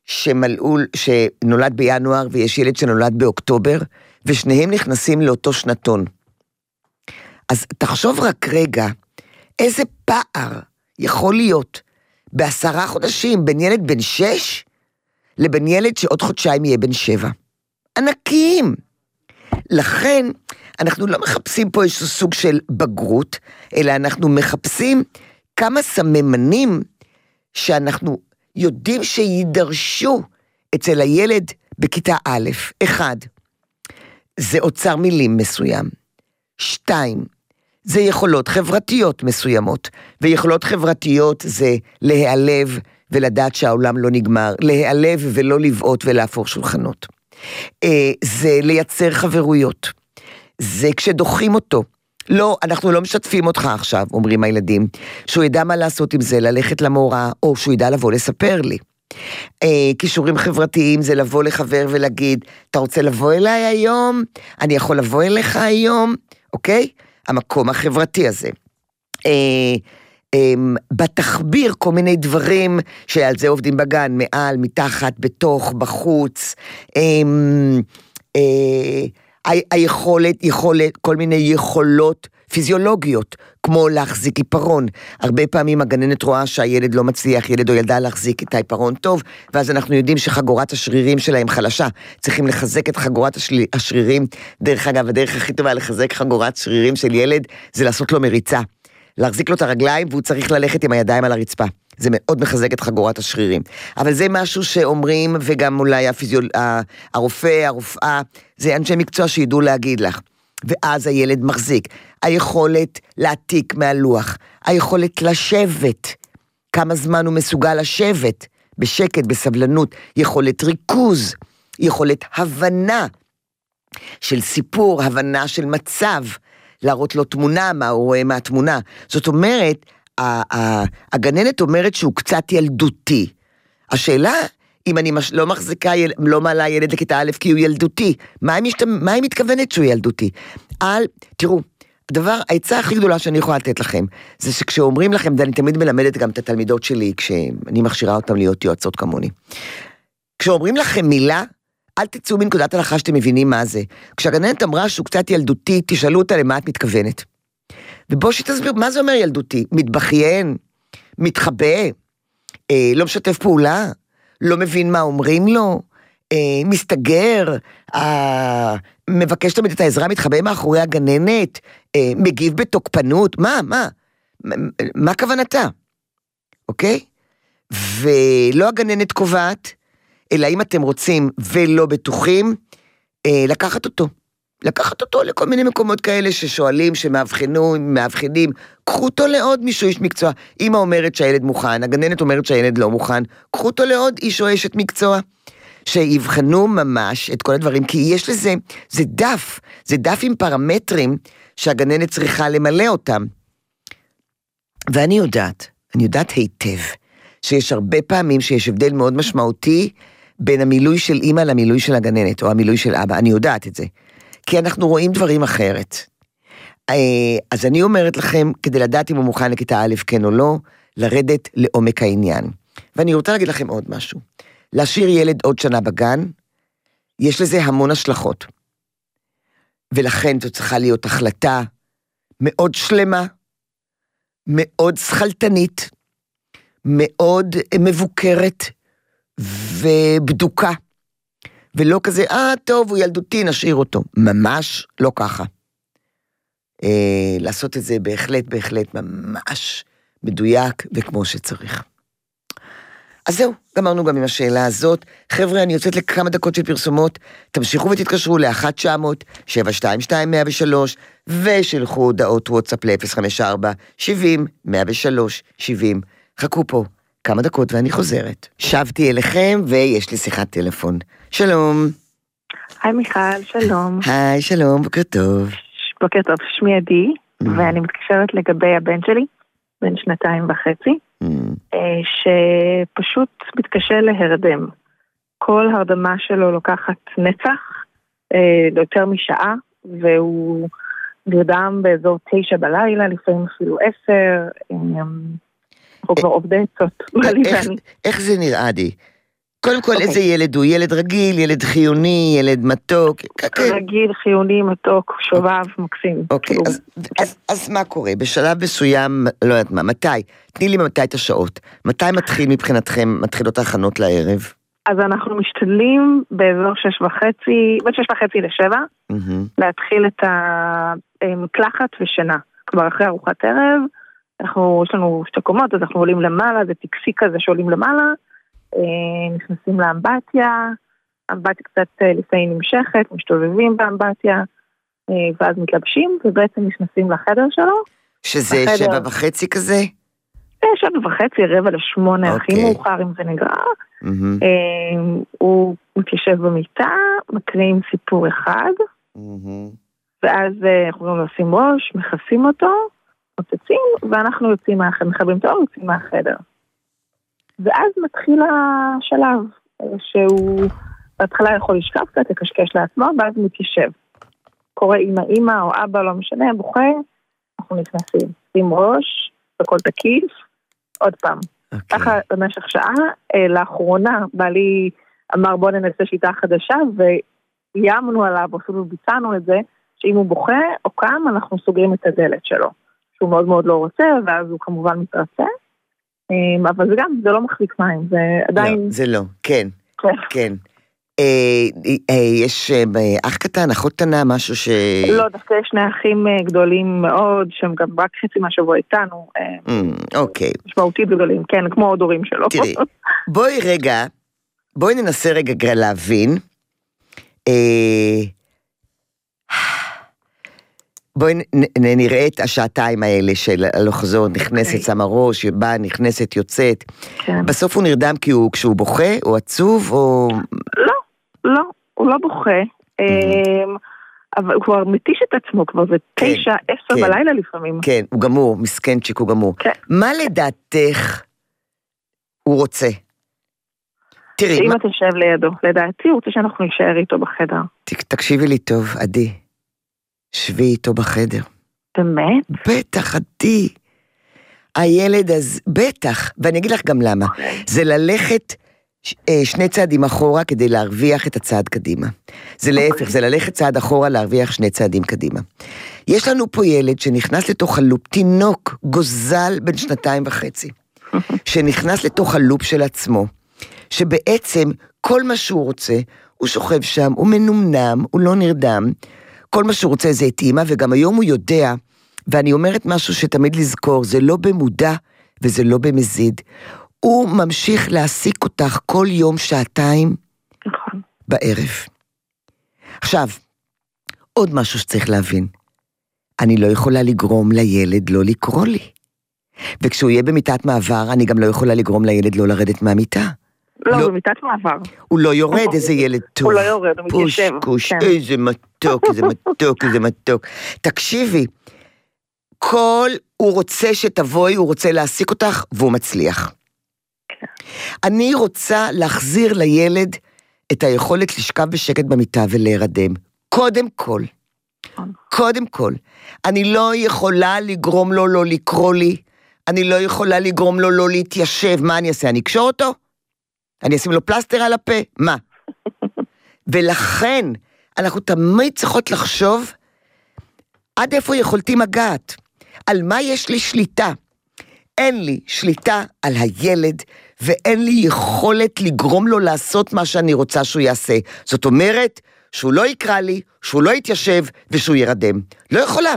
שנולד בינואר, ויש ילד שנולד באוקטובר, ושניהם נכנסים לאותו שנתון. אז תחשוב רק רגע, איזה פער יכול להיות ב10 חודשים בין ילד בן 6 לבין ילד שעוד חודשיים יהיה בן 7. ענקים. לכן אנחנו לא מחפשים פה איזשהו סוג של בגרות, אלא אנחנו מחפשים כמה סממנים שאנחנו יודעים שידרשו אצל הילד בכיתה א'. 1, זה אוצר מילים מסוים. 2, זה יכולות חברתיות מסוימות, ויכולות חברתיות זה להיעלב ולדעת שהעולם לא נגמר, להיעלב ולא לבעוט ולהפוך שולחנות. זה לייצר חברויות, זה כשדוחים אותו, לא, אנחנו לא משתפים אותך עכשיו, אומרים הילדים, שהוא ידע מה לעשות עם זה, ללכת למורה, או שהוא ידע לבוא לספר לי. קישורים חברתיים זה לבוא לחבר ולהגיד, אתה רוצה לבוא אליי היום? אני יכול לבוא אליך היום? אוקיי? המקום החברתי הזה. בתחביר כל מיני דברים שעל זה עובדים בגן, מעל, מתחת, בתוך, בחוץ, היכולת, כל מיני יכולות פיזיולוגיות, כמו להחזיק עיפרון. הרבה פעמים הגננת רואה שהילד לא מצליח, ילד או ילדה להחזיק את העיפרון טוב, ואז אנחנו יודעים שחגורת השרירים שלהם חלשה, צריכים לחזק את חגורת השרירים. דרך אגב, הדרך הכי טובה לחזק חגורת שרירים של ילד, זה לעשות לו מריצה. להחזיק לו את הרגליים, והוא צריך ללכת עם הידיים על הרצפה. זה מאוד מחזק את חגורת השרירים. אבל זה משהו שאומרים, וגם אולי הרופא, הרופאה, זה אנשי מקצוע שידעו להגיד לך. ואז הילד מחזיק. היכולת להעתיק מהלוח, היכולת לשבת, כמה זמן הוא מסוגל לשבת, בשקט, בסבלנות, יכולת ריכוז, יכולת הבנה של סיפור, הבנה של מצב, להראות לו תמונה, מה הוא רואה מהתמונה. זאת אומרת, הגננת אומרת שהוא קצת ילדותי. השאלה, אם אני לא מחזיקה, לא מעלה ילד לכיתה א' כי הוא ילדותי, מה היא מתכוונת שהוא ילדותי? תראו, העצה הכי גדולה שאני יכולה לתת לכם, זה שכשאומרים לכם, ואני תמיד מלמדת גם את התלמידות שלי, כשאני מכשירה אותם להיות יועצות כמוני, כשאומרים לכם מילה, אל תצאו מנקודת הנחה שאתם מבינים מה זה. כשהגננת אמרה שהוא קצת ילדותי, תשאלו אותה למה את מתכוונת. ובוא שתסביר, מה זה אומר ילדותי? מתבכיין, מתחבא, לא משתף פעולה, לא מבין מה אומרים לו, מסתגר, מבקש תמיד את העזרה, מתחבא מאחורי הגננת, מגיב בתוקפנות, מה כוונתה? אוקיי? ולא הגננת קובעת, אלא אם אתם רוצים ולא בטוחים, לקחת אותו לכל מיני מקומות כאלה ששואלים, שמאבחנים, קחו אותו לעוד מישהו איש מקצוע. אמא אומרת שהילד מוכן, הגננת אומרת שהילד לא מוכן, קחו אותו לעוד איש או אשת מקצוע, שיבחנו ממש את כל הדברים, כי יש לזה, זה דף עם פרמטרים שהגננת צריכה למלא אותם. ואני יודעת היטב, שיש הרבה פעמים שיש הבדל מאוד משמעותי, בין המילוי של אמא למילוי של הגננת, או המילוי של אבא, אני יודעת את זה. כי אנחנו רואים דברים אחרת. אז אני אומרת לכם, כדי לדעת אם הוא מוכן לכיתה א' כן או לא, לרדת לעומק העניין. ואני רוצה להגיד לכם עוד משהו. להשאיר ילד עוד שנה בגן, יש לזה המון השלכות. ולכן זו צריכה להיות החלטה מאוד שלמה, מאוד שכלתנית, מאוד מבוקרת ובדוקה. ולא כזה, טוב, הוא ילדותי, נשאיר אותו. ממש לא ככה. לעשות את זה בהחלט ממש מדויק וכמו שצריך. אז זהו, גמרנו גם עם השאלה הזאת. חבר'ה, אני יוצאת לכמה דקות של פרסומות, תמשיכו ותתקשרו ל-1-900-722-103, ושלחו הודעות וואטסאפ ל-054-70-103-70. חכו פה כמה דקות ואני חוזרת. שבתי אליכם ויש לי שיחת טלפון. שלום. היי מיכל, שלום. היי, שלום, בוקר טוב. בוקר טוב, שמי עדי, ואני מתקשרת לגבי הבן שלי, בן 2.5, שפשוט מתקשה להרדם. כל הרדמה שלו לוקחת נצח, יותר משעה, והוא נרדם באזור 9 בלילה, לפעמים אפילו 10, אנחנו כבר עובדי עצות. איך זה נראה די? קודם כל, איזה ילד הוא? ילד רגיל, ילד חיוני, ילד מתוק? רגיל, חיוני, מתוק, שובב, מקסים. אוקיי, אז מה קורה? בשלב מסוים, לא יודעת מה, מתי? תני לי מתי את השעות. מתי מתחיל מבחינתכם, מתחילות ההכנות לערב? אז אנחנו משתדלים באזור 6:30, בין 6:30 ל-7, להתחיל את המקלחת ושינה. כבר אחרי ארוחת ערב, יש לנו 2 קומות, אז אנחנו עולים למעלה, זה טקסי כזה שעולים למעלה, נכנסים לאמבטיה, אמבטיה קצת לפעמים נמשכת, משתובבים באמבטיה, ואז מתלבשים, ובעצם נכנסים לחדר שלו. שזה 7:30 כזה? 7:30, 7:45, הכי מאוחר אם זה נגרר. הוא מתיישב במיטה, מקריאים סיפור אחד, ואז אנחנו גם עושים ראש, מכסים אותו, מוצצים, ואנחנו יוצאים מהחדר, מחברים אותו, יוצאים מהחדר. ואז מתחיל השלב, שהוא בהתחלה יכול לשכב קצת, לקשקש לעצמו, ואז מתיישב. קורא אמא או אבא, לא משנה, בוכה, אנחנו נכנסים. שים ראש, בכל תקיף, עוד פעם. ככה במשך שעה, לאחרונה, בעלי אמר בוא ננסה שיטה חדשה, ויאמנו עליו, אפילו ביצענו את זה, שאם הוא בוכה או קם, אנחנו סוגרים את הדלת שלו. שהוא מאוד מאוד לא רוצה, ואז הוא כמובן מתרצה. אבל זה גם, זה לא מחזיק מים, זה עדיין... לא, זה לא, כן, כן. יש אח קטן, אחות קטנה, משהו ש... לא, דווקא יש 2 אחים גדולים מאוד, שהם גם רק חצי מהשבוע איתנו. אוקיי. משמעותית גדולים, כן, כמו עוד הורים שלו. תראי, בואי ננסה רגע להבין. בואי נראה את השעתיים האלה של הלוחזור, נכנסת, שמה ראש, באה, נכנסת, יוצאת. בסוף הוא נרדם כשהוא בוכה, או עצוב, או... לא, הוא לא בוכה. אבל הוא כבר מתיש את עצמו, כבר זה 9-10 בלילה לפעמים. כן, הוא גמור, מסכנצ'יק, הוא גמור. מה לדעתך הוא רוצה? תראי... אם אתה יושב לידו, לדעתי הוא רוצה שאנחנו נשאר איתו בחדר. תקשיבי לי טוב, עדי. שבי איתו בחדר. באמת? בטח, עדי. הילד אז, בטח, ואני אגיד לך גם למה. זה ללכת 2 צעדים אחורה כדי להרוויח את הצעד קדימה. זה להפך, זה ללכת צעד אחורה להרוויח 2 צעדים קדימה. יש לנו פה ילד שנכנס לתוך הלופ, תינוק גוזל בין 2.5, שנכנס לתוך הלופ של עצמו, שבעצם כל מה שהוא רוצה, הוא שוכב שם, הוא מנומנם, הוא לא נרדם, כל מה שהוא רוצה זה את אימא, וגם היום הוא יודע, ואני אומרת משהו שתמיד לזכור, זה לא במודע וזה לא במזיד. הוא ממשיך להעסיק אותך כל יום 2 בערב. עכשיו, עוד משהו שצריך להבין. אני לא יכולה לגרום לילד לא לקרוא לי. וכשהוא יהיה במיטת מעבר, אני גם לא יכולה לגרום לילד לא לרדת מהמיטה. לא, במיטת מעבר. הוא לא יורד, איזה ילד טוב. הוא לא יורד, הוא מתיישב. פוש, איזה מתוק, איזה מתוק, איזה מתוק. תקשיבי, הוא רוצה שתבואי, הוא רוצה להעסיק אותך, והוא מצליח. אני רוצה להחזיר לילד את היכולת לשכב בשקט במיטה ולהירדם. קודם כל. אני לא יכולה לגרום לו לא לקרוא לי, אני לא יכולה לגרום לו לא להתיישב. מה אני אעשה? אני אקשור אותו? אני אשים לו פלסטר על הפה? מה? ולכן אנחנו תמיד צריכות לחשוב עד איפה יכולתי מגעת, על מה יש לי שליטה. אין לי שליטה על הילד, ואין לי יכולת לגרום לו לעשות מה שאני רוצה שהוא יעשה. זאת אומרת, שהוא לא יקרא לי, שהוא לא יתיישב, ושהוא ירדם. לא יכולה.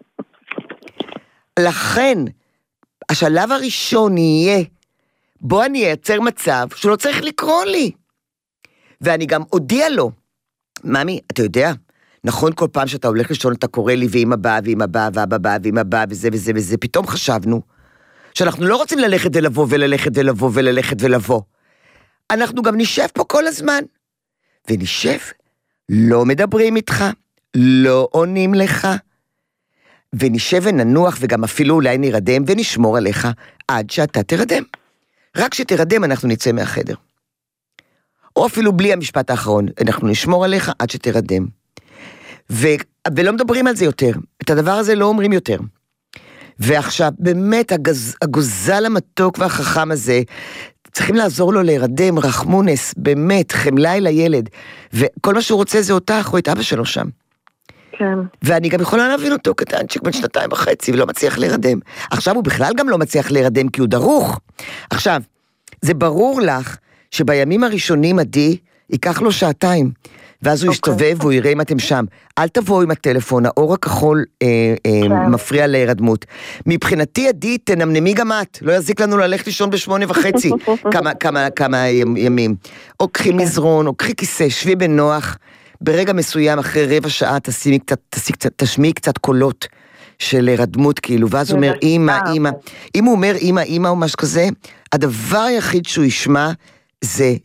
לכן, השלב הראשון יהיה, בוא אני אייצר מצב שהוא לא צריך לקרוא לי. ואני גם הודיע לו, ממי, אתה יודע, נכון כל פעם שאתה הולך לישון, אתה קורא לי, ואמא באה, ואמא באה, ואבא באה, ואמא באה, וזה וזה וזה, פתאום חשבנו, שאנחנו לא רוצים ללכת ולבוא, וללכת ולבוא, וללכת ולבוא. אנחנו גם נשב פה כל הזמן. ונשב, לא מדברים איתך, לא עונים לך, ונשב וננוח, וגם אפילו אולי נרדם, ונשמור עליך, עד שאתה תרדם. רק שתרדם אנחנו נצא מהחדר. או אפילו בלי המשפט האחרון, אנחנו נשמור עליך עד שתרדם. ולא מדברים על זה יותר. את הדבר הזה לא אומרים יותר. ועכשיו, באמת, הגוזל המתוק והחכם הזה, צריכים לעזור לו להירדם, רחמונס, באמת, חמלה אל הילד, וכל מה שהוא רוצה זה אותך או את אבא שלו שם. כן. ואני גם יכולה להבין אותו קטנצ'יק בן 2.5 ולא מצליח להירדם. עכשיו הוא בכלל גם לא מצליח להירדם כי הוא דרוך. עכשיו, זה ברור לך שבימים הראשונים עדי ייקח לו 2 ואז הוא ישתובב והוא יראה אם אתם שם. אל תבואו עם הטלפון, האור הכחול מפריע להירדמות. מבחינתי עדי תנמנמי גם את, לא יזיק לנו ללכת לישון ב8:30 כמה ימים. או קחי מזרון, או קחי כיסא, שבי בנוח, ברגע מסוים אחרי רבע שעה תשמיעי קצת קולות של הרדמות כאילו, ואז הוא אומר אמא, אמא. אם הוא אומר אמא, אמא או משהו כזה, הדבר היחיד שהוא ישמע זה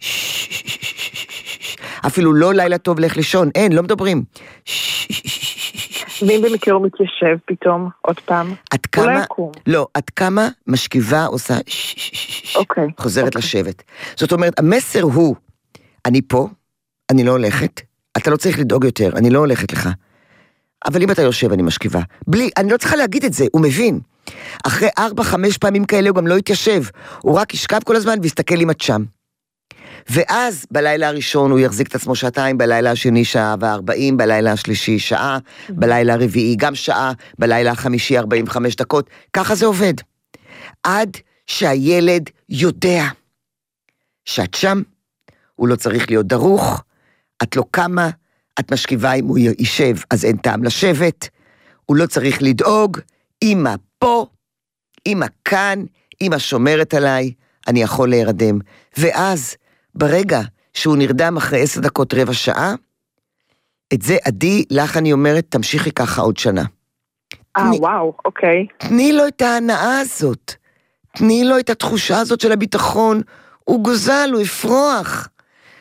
אפילו לא לילה טוב לך לישון, אין, לא מדברים. ואם במקרה הוא מתיישב פתאום, עוד פעם, הוא לא יקום. לא, עד כמה משכיבה עושה חוזרת לשבת. זאת אומרת, המסר הוא, אני פה, אני לא הולכת, אתה לא צריך לדאוג יותר, אני לא הולכת לך. אבל אם אתה יושב, אני משכיבה. בלי, אני לא צריכה להגיד את זה, הוא מבין. אחרי 4-5 פעמים כאלה הוא גם לא יתיישב, הוא רק ישכב כל הזמן ויסתכל אם את שם. ואז בלילה הראשון הוא יחזיק את עצמו 2 בלילה השני 1:40, בלילה השלישי 1 שעה, בלילה הרביעי גם 1 שעה, בלילה החמישי 45 דקות, ככה זה עובד. עד שהילד יודע שאת שם, הוא לא צריך להיות דרוך, את לא קמה, את משכיבה אם הוא יישב, אז אין טעם לשבת, הוא לא צריך לדאוג, אמא פה, אמא כאן, אמא שומרת עליי, אני יכול להירדם. ואז, ברגע שהוא נרדם אחרי 10 דקות רבע שעה, את זה עדי, לך אני אומרת, תמשיכי ככה עוד שנה. וואו, אוקיי. תני לו את ההנאה הזאת, תני לו את התחושה הזאת של הביטחון, הוא גוזל, הוא יפרוח.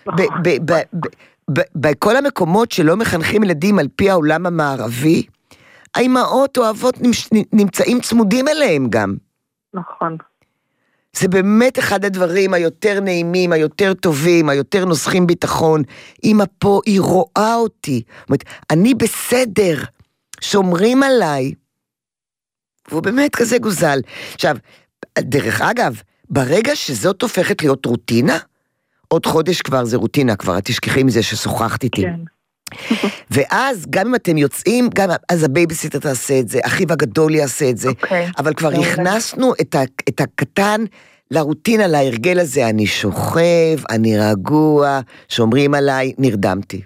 בכל המקומות שלא מחנכים ילדים על פי העולם המערבי, האימהות או האבות נמצאים צמודים אליהם גם. נכון. זה באמת אחד הדברים היותר נעימים, היותר טובים, היותר נוסחים ביטחון. אמא פה, היא רואה אותי. זאת אומרת, אני בסדר, שומרים עליי. והוא באמת כזה גוזל. עכשיו, דרך אגב, ברגע שזאת הופכת להיות רוטינה, עוד חודש כבר זה רוטינה, כבר תשכחי מזה ששוחחת איתי. כן. ואז גם אם אתם יוצאים, גם אז הבייביסיטר תעשה את זה, אחיו הגדול יעשה את זה, אבל כבר הכנסנו את הקטן לרוטינה, להרגל הזה, אני שוכב, אני רגוע, שומרים עליי, נרדמתי.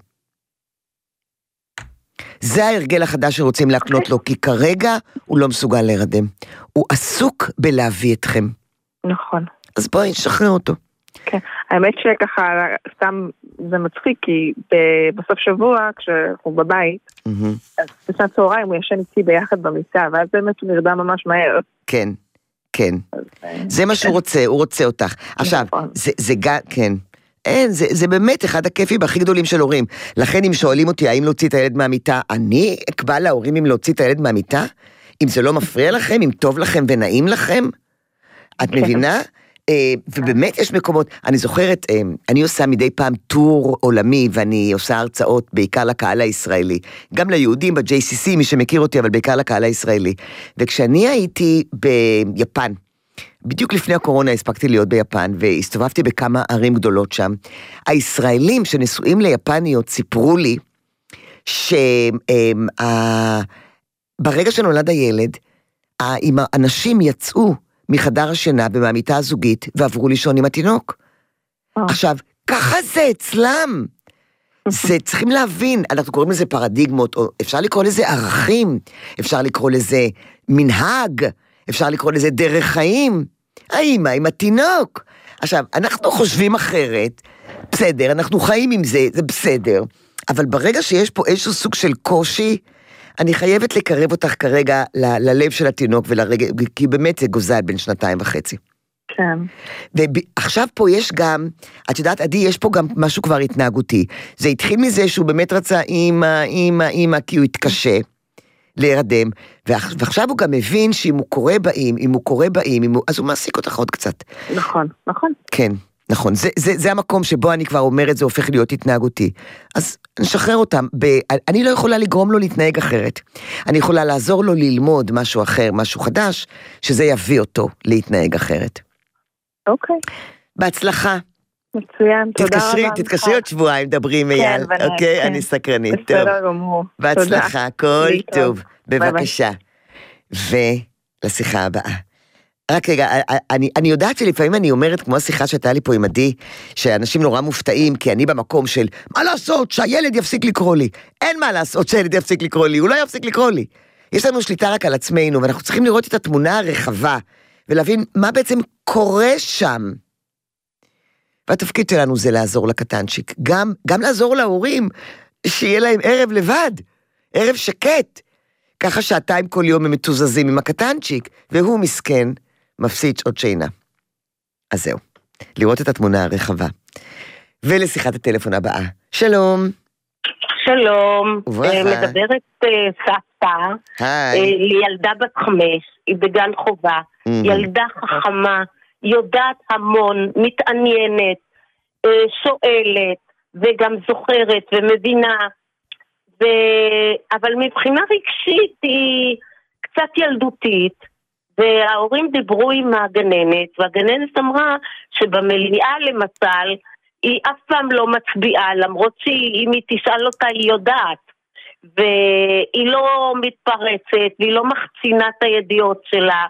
זה ההרגל החדש שרוצים להקנות לו, כי כרגע הוא לא מסוגל להירדם. הוא עסוק בלהביא אתכם. נכון. אז בואי, נשחרר אותו. כן, האמת שככה, סתם זה מצחיק, כי בסוף שבוע, כשאנחנו בבית, אז בסוף צהריים הוא ישן איתי ביחד במיטה, ואז באמת הוא נרדם ממש מהר. כן, כן. זה מה שהוא רוצה, הוא רוצה אותך. עכשיו, זה גם, כן. אין, זה באמת אחד הכיפים הכי גדולים של הורים. לכן אם שואלים אותי, האם להוציא את הילד מהמיטה, אני אקבע להורים אם להוציא את הילד מהמיטה? אם זה לא מפריע לכם, אם טוב לכם ונעים לכם? את מבינה? ובאמת יש מקומות, אני זוכרת, אני עושה מדי פעם טור עולמי, ואני עושה הרצאות בעיקר לקהל הישראלי, גם ליהודים ב-JCC, מי שמכיר אותי, אבל בעיקר לקהל הישראלי. וכשאני הייתי ביפן, בדיוק לפני הקורונה הספקתי להיות ביפן, והסתובבתי בכמה ערים גדולות שם, הישראלים שנשואים ליפניות סיפרו לי, שברגע שנולד הילד, האנשים יצאו, מחדר השינה ומהמיטה הזוגית, ועברו לישון עם התינוק. עכשיו, ככה זה אצלם. זה צריכים להבין, אנחנו קוראים לזה פרדיגמות, או אפשר לקרוא לזה ערכים, אפשר לקרוא לזה מנהג, אפשר לקרוא לזה דרך חיים. האמא עם התינוק. עכשיו, אנחנו חושבים אחרת, בסדר, אנחנו חיים עם זה, זה בסדר, אבל ברגע שיש פה איזשהו סוג של קושי, אני חייבת לקרב אותך כרגע ללב של התינוק ולרגע, כי באמת זה גוזל בין 2.5. כן. ועכשיו פה יש גם, את יודעת, עדי, יש פה גם משהו כבר התנהגותי. זה התחיל מזה שהוא באמת רצה אמא, כי הוא התקשה להירדם, ועכשיו הוא גם מבין שאם הוא קורא באים, אז הוא מעסיק אותך עוד קצת. נכון, נכון. כן. נכון, זה המקום שבו אני כבר אומרת, זה הופך להיות התנהגותי. אז נשחרר אותם, אני לא יכולה לגרום לו להתנהג אחרת. אני יכולה לעזור לו ללמוד משהו אחר, משהו חדש, שזה יביא אותו להתנהג אחרת. אוקיי. בהצלחה. מצוין, תודה רבה. תתקשרי עוד שבועיים, דברי עם אייל, אוקיי? אני סקרנית. בסדר גמור. בהצלחה, כל טוב. בבקשה. ולשיחה הבאה. רק רגע, אני יודעת שלפעמים אני אומרת, כמו השיחה שהייתה לי פה עם עדי, שאנשים נורא מופתעים, כי אני במקום של, מה לעשות שהילד יפסיק לקרוא לי? אין מה לעשות שהילד יפסיק לקרוא לי, הוא לא יפסיק לקרוא לי. יש לנו שליטה רק על עצמנו, ואנחנו צריכים לראות את התמונה הרחבה, ולהבין מה בעצם קורה שם. והתפקיד שלנו זה לעזור לקטנצ'יק, גם לעזור להורים, שיהיה להם ערב לבד, ערב שקט, ככה שעתיים כל יום הם מתוזזים עם הקטנצ'יק, והוא מסכן, מפסיד שעות שינה. אז זהו, לראות את התמונה הרחבה. ולשיחת הטלפון הבאה. שלום. שלום. וברכה. מדברת סבתא. ילדה בת 5, היא בגן חובה. ילדה חכמה, יודעת המון, מתעניינת, שואלת, וגם זוכרת ומבינה. אבל מבחינה רגשית היא קצת ילדותית. וההורים דיברו עם הגננת, והגננת אמרה שבמליאה למשל, היא אף פעם לא מצביעה, למרות שאם היא תשאל אותה היא יודעת, והיא לא מתפרצת, והיא לא מחצינה את הידיעות שלה,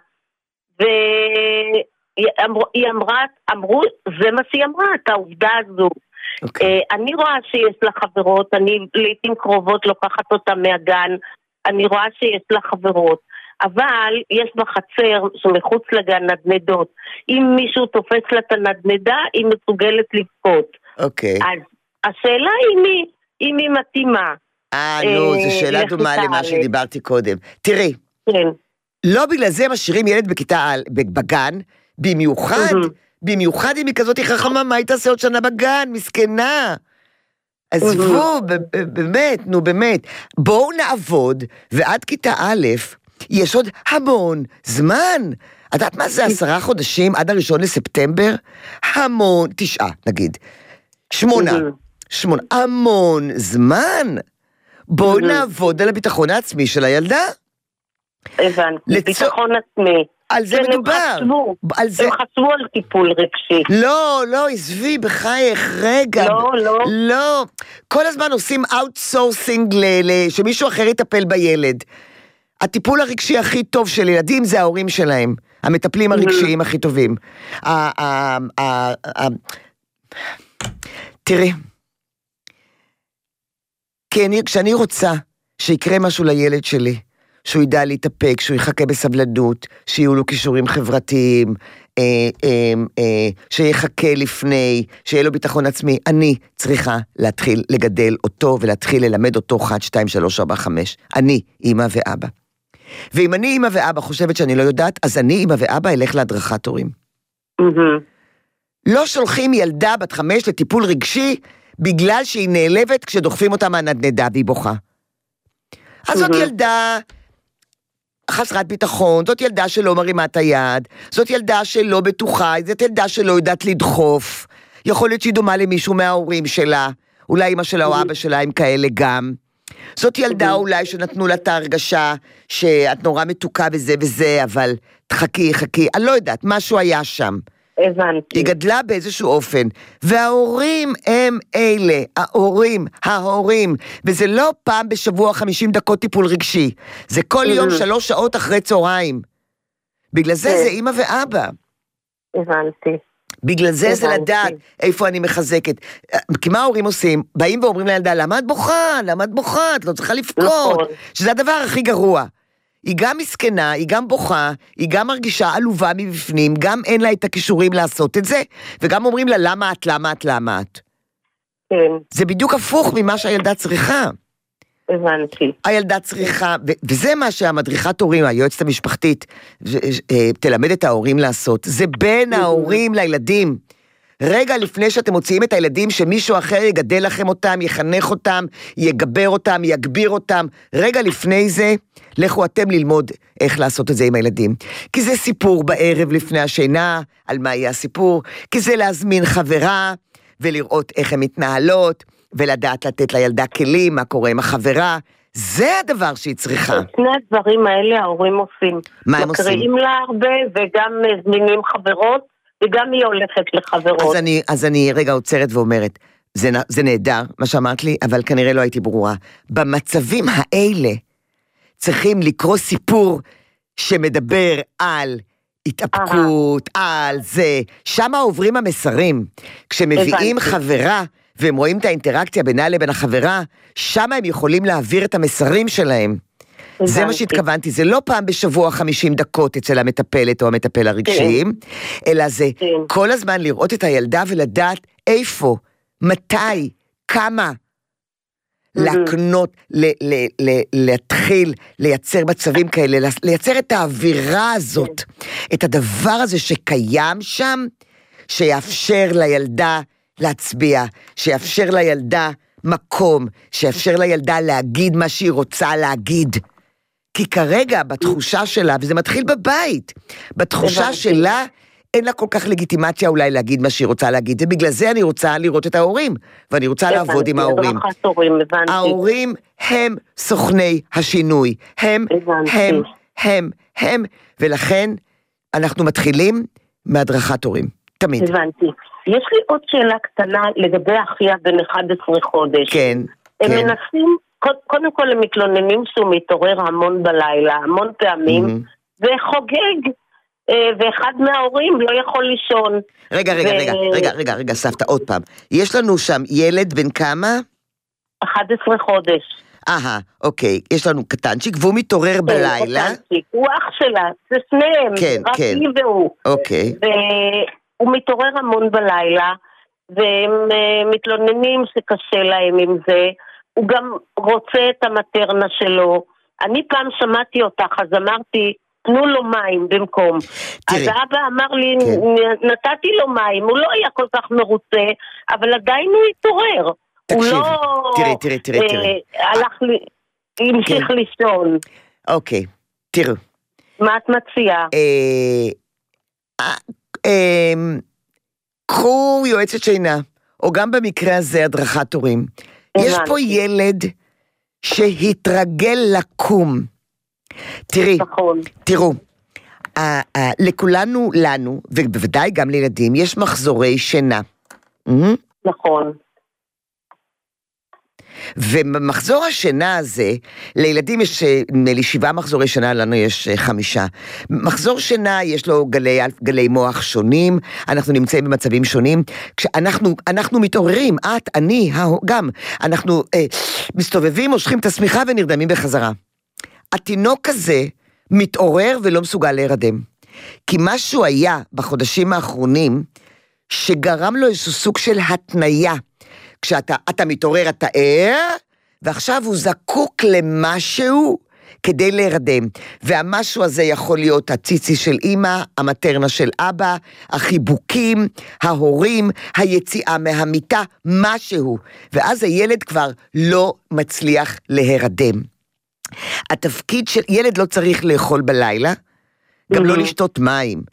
והיא אמרו, זה מה שהיא אמרה, את העובדה הזו. אני רואה שיש לה חברות, אני לעתים קרובות לוקחת אותה מהגן, אני רואה שיש לה חברות, אבל יש בחצר שמחוץ לגן נדנדות. אם מישהו תופס לה את הנדנדה, היא מסוגלת לבכות. אוקיי. אז השאלה היא אם היא מתאימה. נו, זו שאלה דומה למה שדיברתי קודם. תראי, כן. לא בגלל זה משאירים ילד בגן, במיוחד אם היא כזאת חכמה, מה היא תעשה עוד שנה בגן, מסכנה. עזבו, באמת. בואו נעבוד, ועד כיתה א', יש עוד המון זמן. את יודעת מה זה 10 חודשים עד 1 לספטמבר? המון, 9 נגיד. 8, המון זמן. בואו נעבוד על הביטחון העצמי של הילדה. הבנתי, ביטחון עצמי. על זה מדובר. הם חשבו על טיפול רגשי. לא, עזבי בחייך, רגע. לא. כל הזמן עושים אאוטסורסינג שמישהו אחר יטפל בילד. הטיפול הרגשי הכי טוב של ילדים זה ההורים שלהם. המטפלים הרגשיים הכי טובים. תראי, כשאני רוצה שיקרה משהו לילד שלי, שהוא ידע להתאפק, שהוא יחכה בסבלנות, שיהיו לו כישורים חברתיים, שיחכה לפני, שיהיה לו ביטחון עצמי, אני צריכה להתחיל לגדל אותו, ולהתחיל ללמד אותו 1, 2, 3, 4, 5. אני, אמא ואבא. ואם אני אמא ואבא חושבת שאני לא יודעת, אז אני אמא ואבא אלך להדרכת הורים. לא שולחים ילדה בת 5 לטיפול רגשי, בגלל שהיא נעלבת כשדוחפים אותה מהנדנדה והיא בוכה. אז זאת ילדה חסרת ביטחון, זאת ילדה שלא מרימה את היד, זאת ילדה שלא בטוחה, זאת ילדה שלא יודעת לדחוף, יכול להיות שהיא דומה למישהו מההורים שלה, אולי אמא שלה או אבא שלה הם כאלה גם. זאת ילדה אולי שנתנו לה את ההרגשה שאת נורא מתוקה וזה וזה, אבל חכי, אני לא יודעת, משהו היה שם. הבנתי. היא גדלה באיזשהו אופן, וההורים הם אלה, ההורים, וזה לא פעם בשבוע 50 דקות טיפול רגשי, זה כל יום 3 שעות אחרי צהריים. בגלל זה אמא ואבא. הבנתי. בגלל זה לדעת איפה אני מחזקת. כי מה ההורים עושים? באים ואומרים לילדה, למה את בוכה? את לא צריכה לבכות. שזה הדבר הכי גרוע. היא גם מסכנה, היא גם בוכה, היא גם מרגישה עלובה מבפנים, גם אין לה את הכישורים לעשות את זה, וגם אומרים לה, למה את? כן. זה בדיוק הפוך ממה שהילדה צריכה. הבנתי. הילדה צריכה, וזה מה שהמדריכת הורים, היועצת המשפחתית, תלמד את ההורים לעשות. זה בין ההורים לילדים. רגע לפני שאתם מוציאים את הילדים, שמישהו אחר יגדל לכם אותם, יחנך אותם, יגבר אותם, יגביר אותם, רגע לפני זה, לכו אתם ללמוד איך לעשות את זה עם הילדים. כי זה סיפור בערב לפני השינה, על מה יהיה הסיפור, כי זה להזמין חברה, ולראות איך הן מתנהלות, ולדעת לתת לילדה כלים, מה קורה עם החברה, זה הדבר שהיא צריכה. שני הדברים האלה ההורים עושים. מה הם עושים? מקריאים לה הרבה, וגם מזמינים חברות, וגם היא הולכת לחברות. אז אני רגע עוצרת ואומרת, זה נהדר, מה שאמרת לי, אבל כנראה לא הייתי ברורה. במצבים האלה, צריכים לקרוא סיפור, שמדבר על התאפקות, על זה, שם עוברים המסרים. כשמביאים חברה, והם רואים את האינטראקציה בינה לבין החברה, שם הם יכולים להעביר את המסרים שלהם. זה מה שהתכוונתי, זה לא פעם בשבוע 50 דקות אצל המטפלת או המטפל הרגשיים, אלא זה כל הזמן לראות את הילדה ולדעת איפה, מתי, כמה, להקנות, להתחיל לייצר מצבים כאלה, לייצר את האווירה הזאת, את הדבר הזה שקיים שם, שיאפשר לילדה להצביע, שיאפשר לילדה מקום, שיאפשר לילדה להגיד מה שהיא רוצה להגיד. כי כרגע בתחושה שלה, וזה מתחיל בבית, בתחושה שלה, אין לה כל כך לגיטימציה אולי להגיד מה שהיא רוצה להגיד, ובגלל זה אני רוצה לראות את ההורים, ואני רוצה לעבוד עם ההורים. ההורים הם סוכני השינוי, הם, ולכן אנחנו מתחילים מהדרכת הורים, תמיד. הבנתי. יש לי עוד שאלה קטנה לגבי אחיה בן 11 חודש. כן. הם מנסים, קודם כל הם מתלוננים שהוא מתעורר המון בלילה, המון פעמים, וחוגג. ואחד מההורים לא יכול לישון. רגע, סבתא, עוד פעם. יש לנו שם ילד בן כמה? 11 חודש. אוקיי. יש לנו קטנצ'יק, והוא מתעורר בלילה. הוא אח שלה, זה שניהם. כן. רק היא והוא. אוקיי. והוא מתעורר המון בלילה, והם מתלוננים שקשה להם עם זה. הוא גם רוצה את המטרנה שלו. אני פעם שמעתי אותך, אז אמרתי, תנו לו מים במקום. אז האבא אמר לי, נתתי לו מים, הוא לא היה כל כך מרוצה, אבל עדיין הוא התעורר. הוא לא... תראי. הלך לי, המשיך לישון. אוקיי, תראו. מה את מציעה? קחו יועצת שינה, או גם במקרה הזה הדרכת הורים. יש פה ילד שהתרגל לקום. תראו, לכולנו, לנו, ובוודאי גם לילדים, יש מחזורי שינה. נכון. ומחזור השינה הזה, לילדים יש 7 מחזורי שינה, לנו יש 5. מחזור שינה יש לו גלי מוח שונים, אנחנו נמצאים במצבים שונים, כשאנחנו מתעוררים, אני, גם, אנחנו מסתובבים, מושכים את השמיכה ונרדמים בחזרה. התינוק הזה מתעורר ולא מסוגל להירדם. כי משהו היה בחודשים האחרונים, שגרם לו איזשהו סוג של התניה. כשאתה מתעורר, אתה ער, ועכשיו הוא זקוק למשהו כדי להירדם. והמשהו הזה יכול להיות הציצי של אמא, המטרנה של אבא, החיבוקים, ההורים, היציאה מהמיטה, משהו. ואז הילד כבר לא מצליח להירדם. התפקיד של ילד לא צריך לאכול בלילה, גם לא לשתות מים,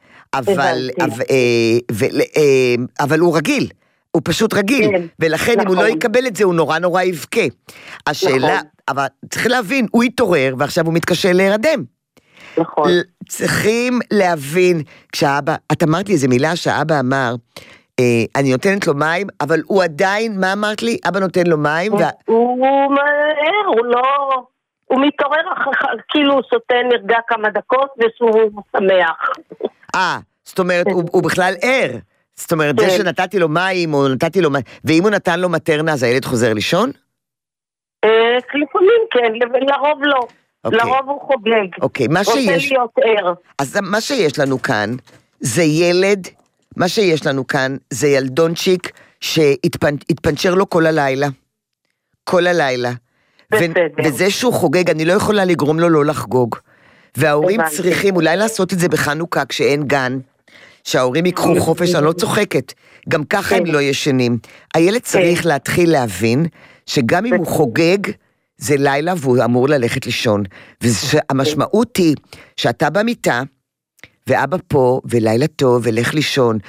אבל הוא רגיל, הוא פשוט רגיל, ולכן אם הוא לא יקבל את זה, הוא נורא יבכה. השאלה, אבל צריך להבין, הוא יתעורר, ועכשיו הוא מתקשה להירדם. נכון. צריכים להבין, כשהאבא, את אמרת לי איזה מילה שהאבא אמר, אני נותנת לו מים, אבל הוא עדיין, מה אמרת לי? אבא נותן לו מים, הוא מהר, הוא לא... הוא מתעורר כאילו הוא שותה נרגע כמה דקות ושהוא שמח. זאת אומרת, הוא בכלל ער. זאת אומרת, זה שנתתי לו מים, או נתתי לו מים, ואם הוא נתן לו מטרנה, אז הילד חוזר לישון? לפעמים כן, לרוב לא. לרוב הוא חוגג. אוקיי, מה שיש... רוצה להיות ער. אז מה שיש לנו כאן, זה ילד, מה שיש לנו כאן, זה ילדונצ'יק, שהתפנצ'ר לו כל הלילה. כל הלילה. וזה שהוא חוגג, אני לא יכולה לגרום לו לא לחגוג. וההורים צריכים אולי לעשות את זה בחנוכה כשאין גן, שההורים ייקחו חופש, אני לא צוחקת. גם ככה הם לא ישנים. הילד צריך להתחיל להבין שגם אם הוא חוגג, זה לילה והוא אמור ללכת לישון. והמשמעות היא שאתה במיטה, ואבא פה, ולילה טוב, ולך לישון,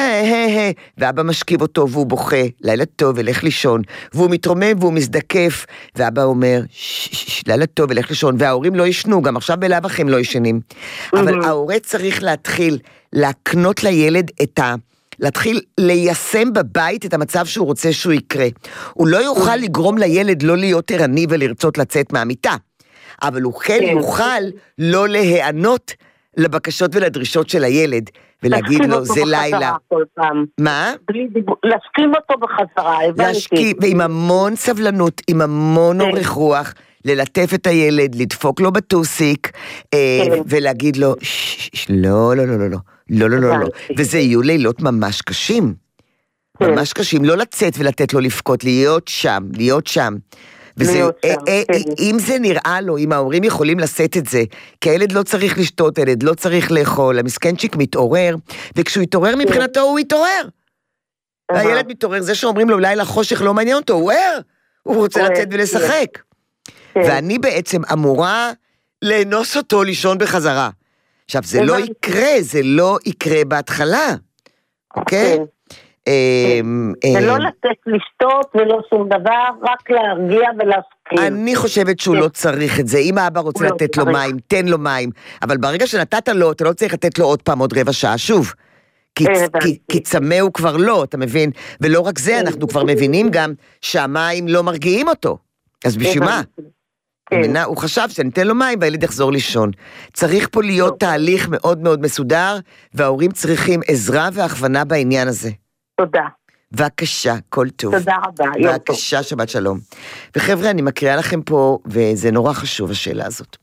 ואבא משכיב אותו, והוא בוכה, לילה טוב, ולך לישון, והוא מתרומם, והוא מזדקף, ואבא אומר, לילה טוב, ולך לישון, וההורים לא ישנו, גם עכשיו בלב אחים לא ישנים. אבל ההורה צריך להתחיל להקנות לילד להתחיל ליישם בבית את המצב שהוא רוצה שהוא יקרה. הוא לא יוכל לגרום לילד לא להיות ערני ולרצות לצאת מהמיטה, אבל הוא כן יוכל לא להיענות לבקשות ולדרישות של הילד, ולהגיד לו, זה לילה. מה? להשכים אותו בחזרה, להשכים, ועם המון סבלנות, עם המון אורך רוח, ללטף את הילד, לדפוק לו בטוסיק, ולהגיד לו, לא, לא, לא, לא, לא, לא, לא, לא, וזה יהיו לילות ממש קשים, ממש קשים, לא לצאת ולתת לו לפקות, להיות שם, להיות שם. וזהו, אם זה נראה לו, אם ההורים יכולים לשאת את זה, כי הילד לא צריך לשתות, הילד לא צריך לאכול, המסכנצ'יק מתעורר, וכשהוא יתעורר מבחינתו הוא יתעורר. והילד מתעורר, זה שאומרים לו לילה חושך לא מעניין אותו, הוא ער, הוא רוצה לצאת ולשחק. ואני בעצם אמורה לאנוס אותו לישון בחזרה. עכשיו, זה לא יקרה, זה לא יקרה בהתחלה, אוקיי? ולא לתת לשתות ולא שום דבר, רק להרגיע ולהסכים. אני חושבת שהוא לא צריך את זה. אם האבא רוצה לתת לו מים, תן לו מים. אבל ברגע שנתת לו, אתה לא צריך לתת לו עוד פעם עוד רבע שעה שוב. כי צמא הוא כבר לא, אתה מבין? ולא רק זה, אנחנו כבר מבינים גם שהמים לא מרגיעים אותו. אז בשביל מה? הוא חשב שניתן לו מים והילד יחזור לישון. צריך פה להיות תהליך מאוד מאוד מסודר, וההורים צריכים עזרה והכוונה בעניין הזה. תודה. בבקשה, כל טוב. תודה רבה. בבקשה, שבת שלום. וחבר'ה, אני מקריאה לכם פה, וזה נורא חשוב השאלה הזאת.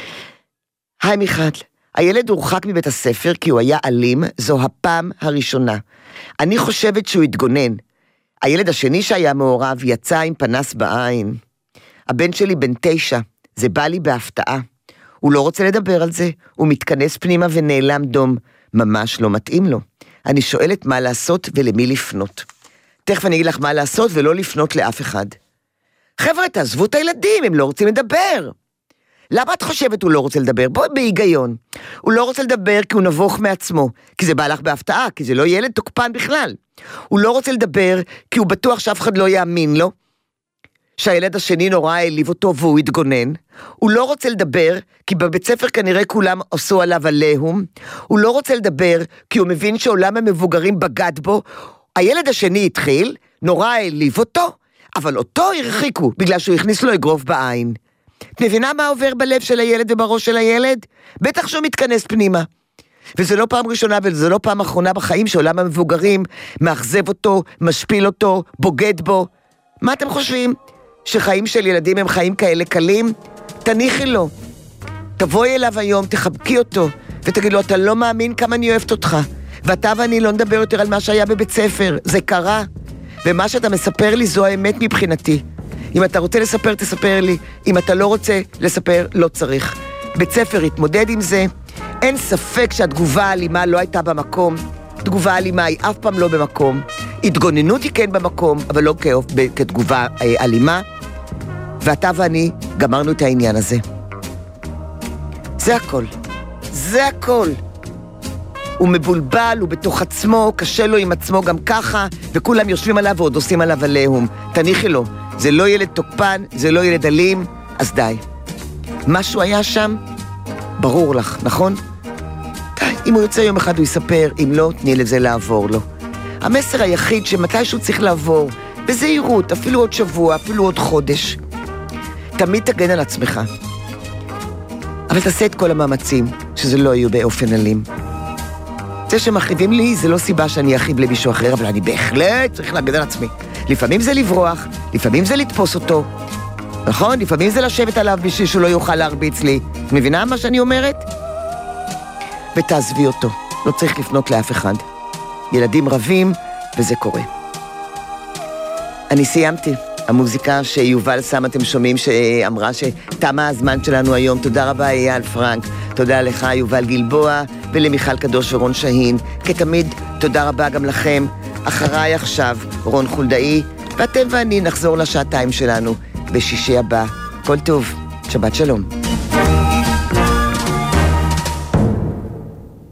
היי מיכל, הילד הורחק מבית הספר כי הוא היה אלים, זו הפעם הראשונה. אני חושבת שהוא התגונן. הילד השני שהיה מעורב יצא עם פנס בעין. הבן שלי בן 9, זה בא לי בהפתעה. הוא לא רוצה לדבר על זה, הוא מתכנס פנימה ונעלם דום. ממש לא מתאים לו. אני שואלת מה לעשות ולמי לפנות. תכף אני אגיד לך מה לעשות ולא לפנות לאף אחד. חבר'ה, תעזבו את הילדים, הם לא רוצים לדבר. למה את חושבת הוא לא רוצה לדבר? בואי בהיגיון. הוא לא רוצה לדבר כי הוא נבוך מעצמו, כי זה בא לך בהפתעה, כי זה לא ילד תוקפן בכלל. הוא לא רוצה לדבר כי הוא בטוח שאף אחד לא יאמין לו, שהילד השני נורא העליב אותו והוא התגונן. הוא לא רוצה לדבר, כי בבית ספר כנראה כולם עשו עליו עליהם. הוא לא רוצה לדבר, כי הוא מבין שעולם המבוגרים בגד בו. הילד השני התחיל, נורא העליב אותו, אבל אותו הרחיקו, בגלל שהוא הכניס לו אגרוף בעין. את מבינה מה עובר בלב של הילד ובראש של הילד? בטח שהוא מתכנס פנימה. וזה לא פעם ראשונה, וזה לא פעם אחרונה בחיים, שעולם המבוגרים מאכזב אותו, משפיל אותו, בוגד בו. מה אתם חושבים? שחיים של ילדים הם חיים כאלה קלים? תניחי לו. תבואי אליו היום, תחבקי אותו, ותגיד לו, אתה לא מאמין כמה אני אוהבת אותך. ואתה ואני לא נדבר יותר על מה שהיה בבית ספר. זה קרה. ומה שאתה מספר לי זו האמת מבחינתי. אם אתה רוצה לספר, תספר לי. אם אתה לא רוצה לספר, לא צריך. בית ספר התמודד עם זה. אין ספק שהתגובה האלימה לא הייתה במקום. תגובה אלימה היא אף פעם לא במקום. התגוננות היא כן במקום, אבל לא כתגובה אלימה. ואתה ואני גמרנו את העניין הזה. זה הכל. זה הכל. הוא מבולבל, הוא בתוך עצמו, קשה לו עם עצמו גם ככה, וכולם יושבים עליו ועוד עושים עליו עליהם. תניחי לו, זה לא ילד תוקפן, זה לא ילד אלים, אז די. משהו היה שם, ברור לך, נכון? די, אם הוא יוצא יום אחד הוא יספר, אם לא, תני לזה לעבור לו. המסר היחיד שמתישהו צריך לעבור, בזהירות, אפילו עוד שבוע, אפילו עוד חודש. תמיד תגן על עצמך. אבל תעשה את כל המאמצים, שזה לא יהיו באופן אלים. זה שמחריבים לי, זה לא סיבה שאני אחיב למישהו אחר, אבל אני בהחלט צריך להגן על עצמי. לפעמים זה לברוח, לפעמים זה לתפוס אותו. נכון? לפעמים זה לשבת עליו בשביל שהוא לא יוכל להרביץ לי. את מבינה מה שאני אומרת? ותעזבי אותו. לא צריך לפנות לאף אחד. ילדים רבים, וזה קורה. אני סיימתי. המוזיקה שיובל שם, אתם שומעים, שאמרה שתמה הזמן שלנו היום. תודה רבה אייל פרנק, תודה לך יובל גלבוע, ולמיכל קדוש ורון שהין. כתמיד, תודה רבה גם לכם. אחריי עכשיו רון חולדאי, ואתם ואני נחזור לשעתיים שלנו בשישי הבא. כל טוב, שבת שלום.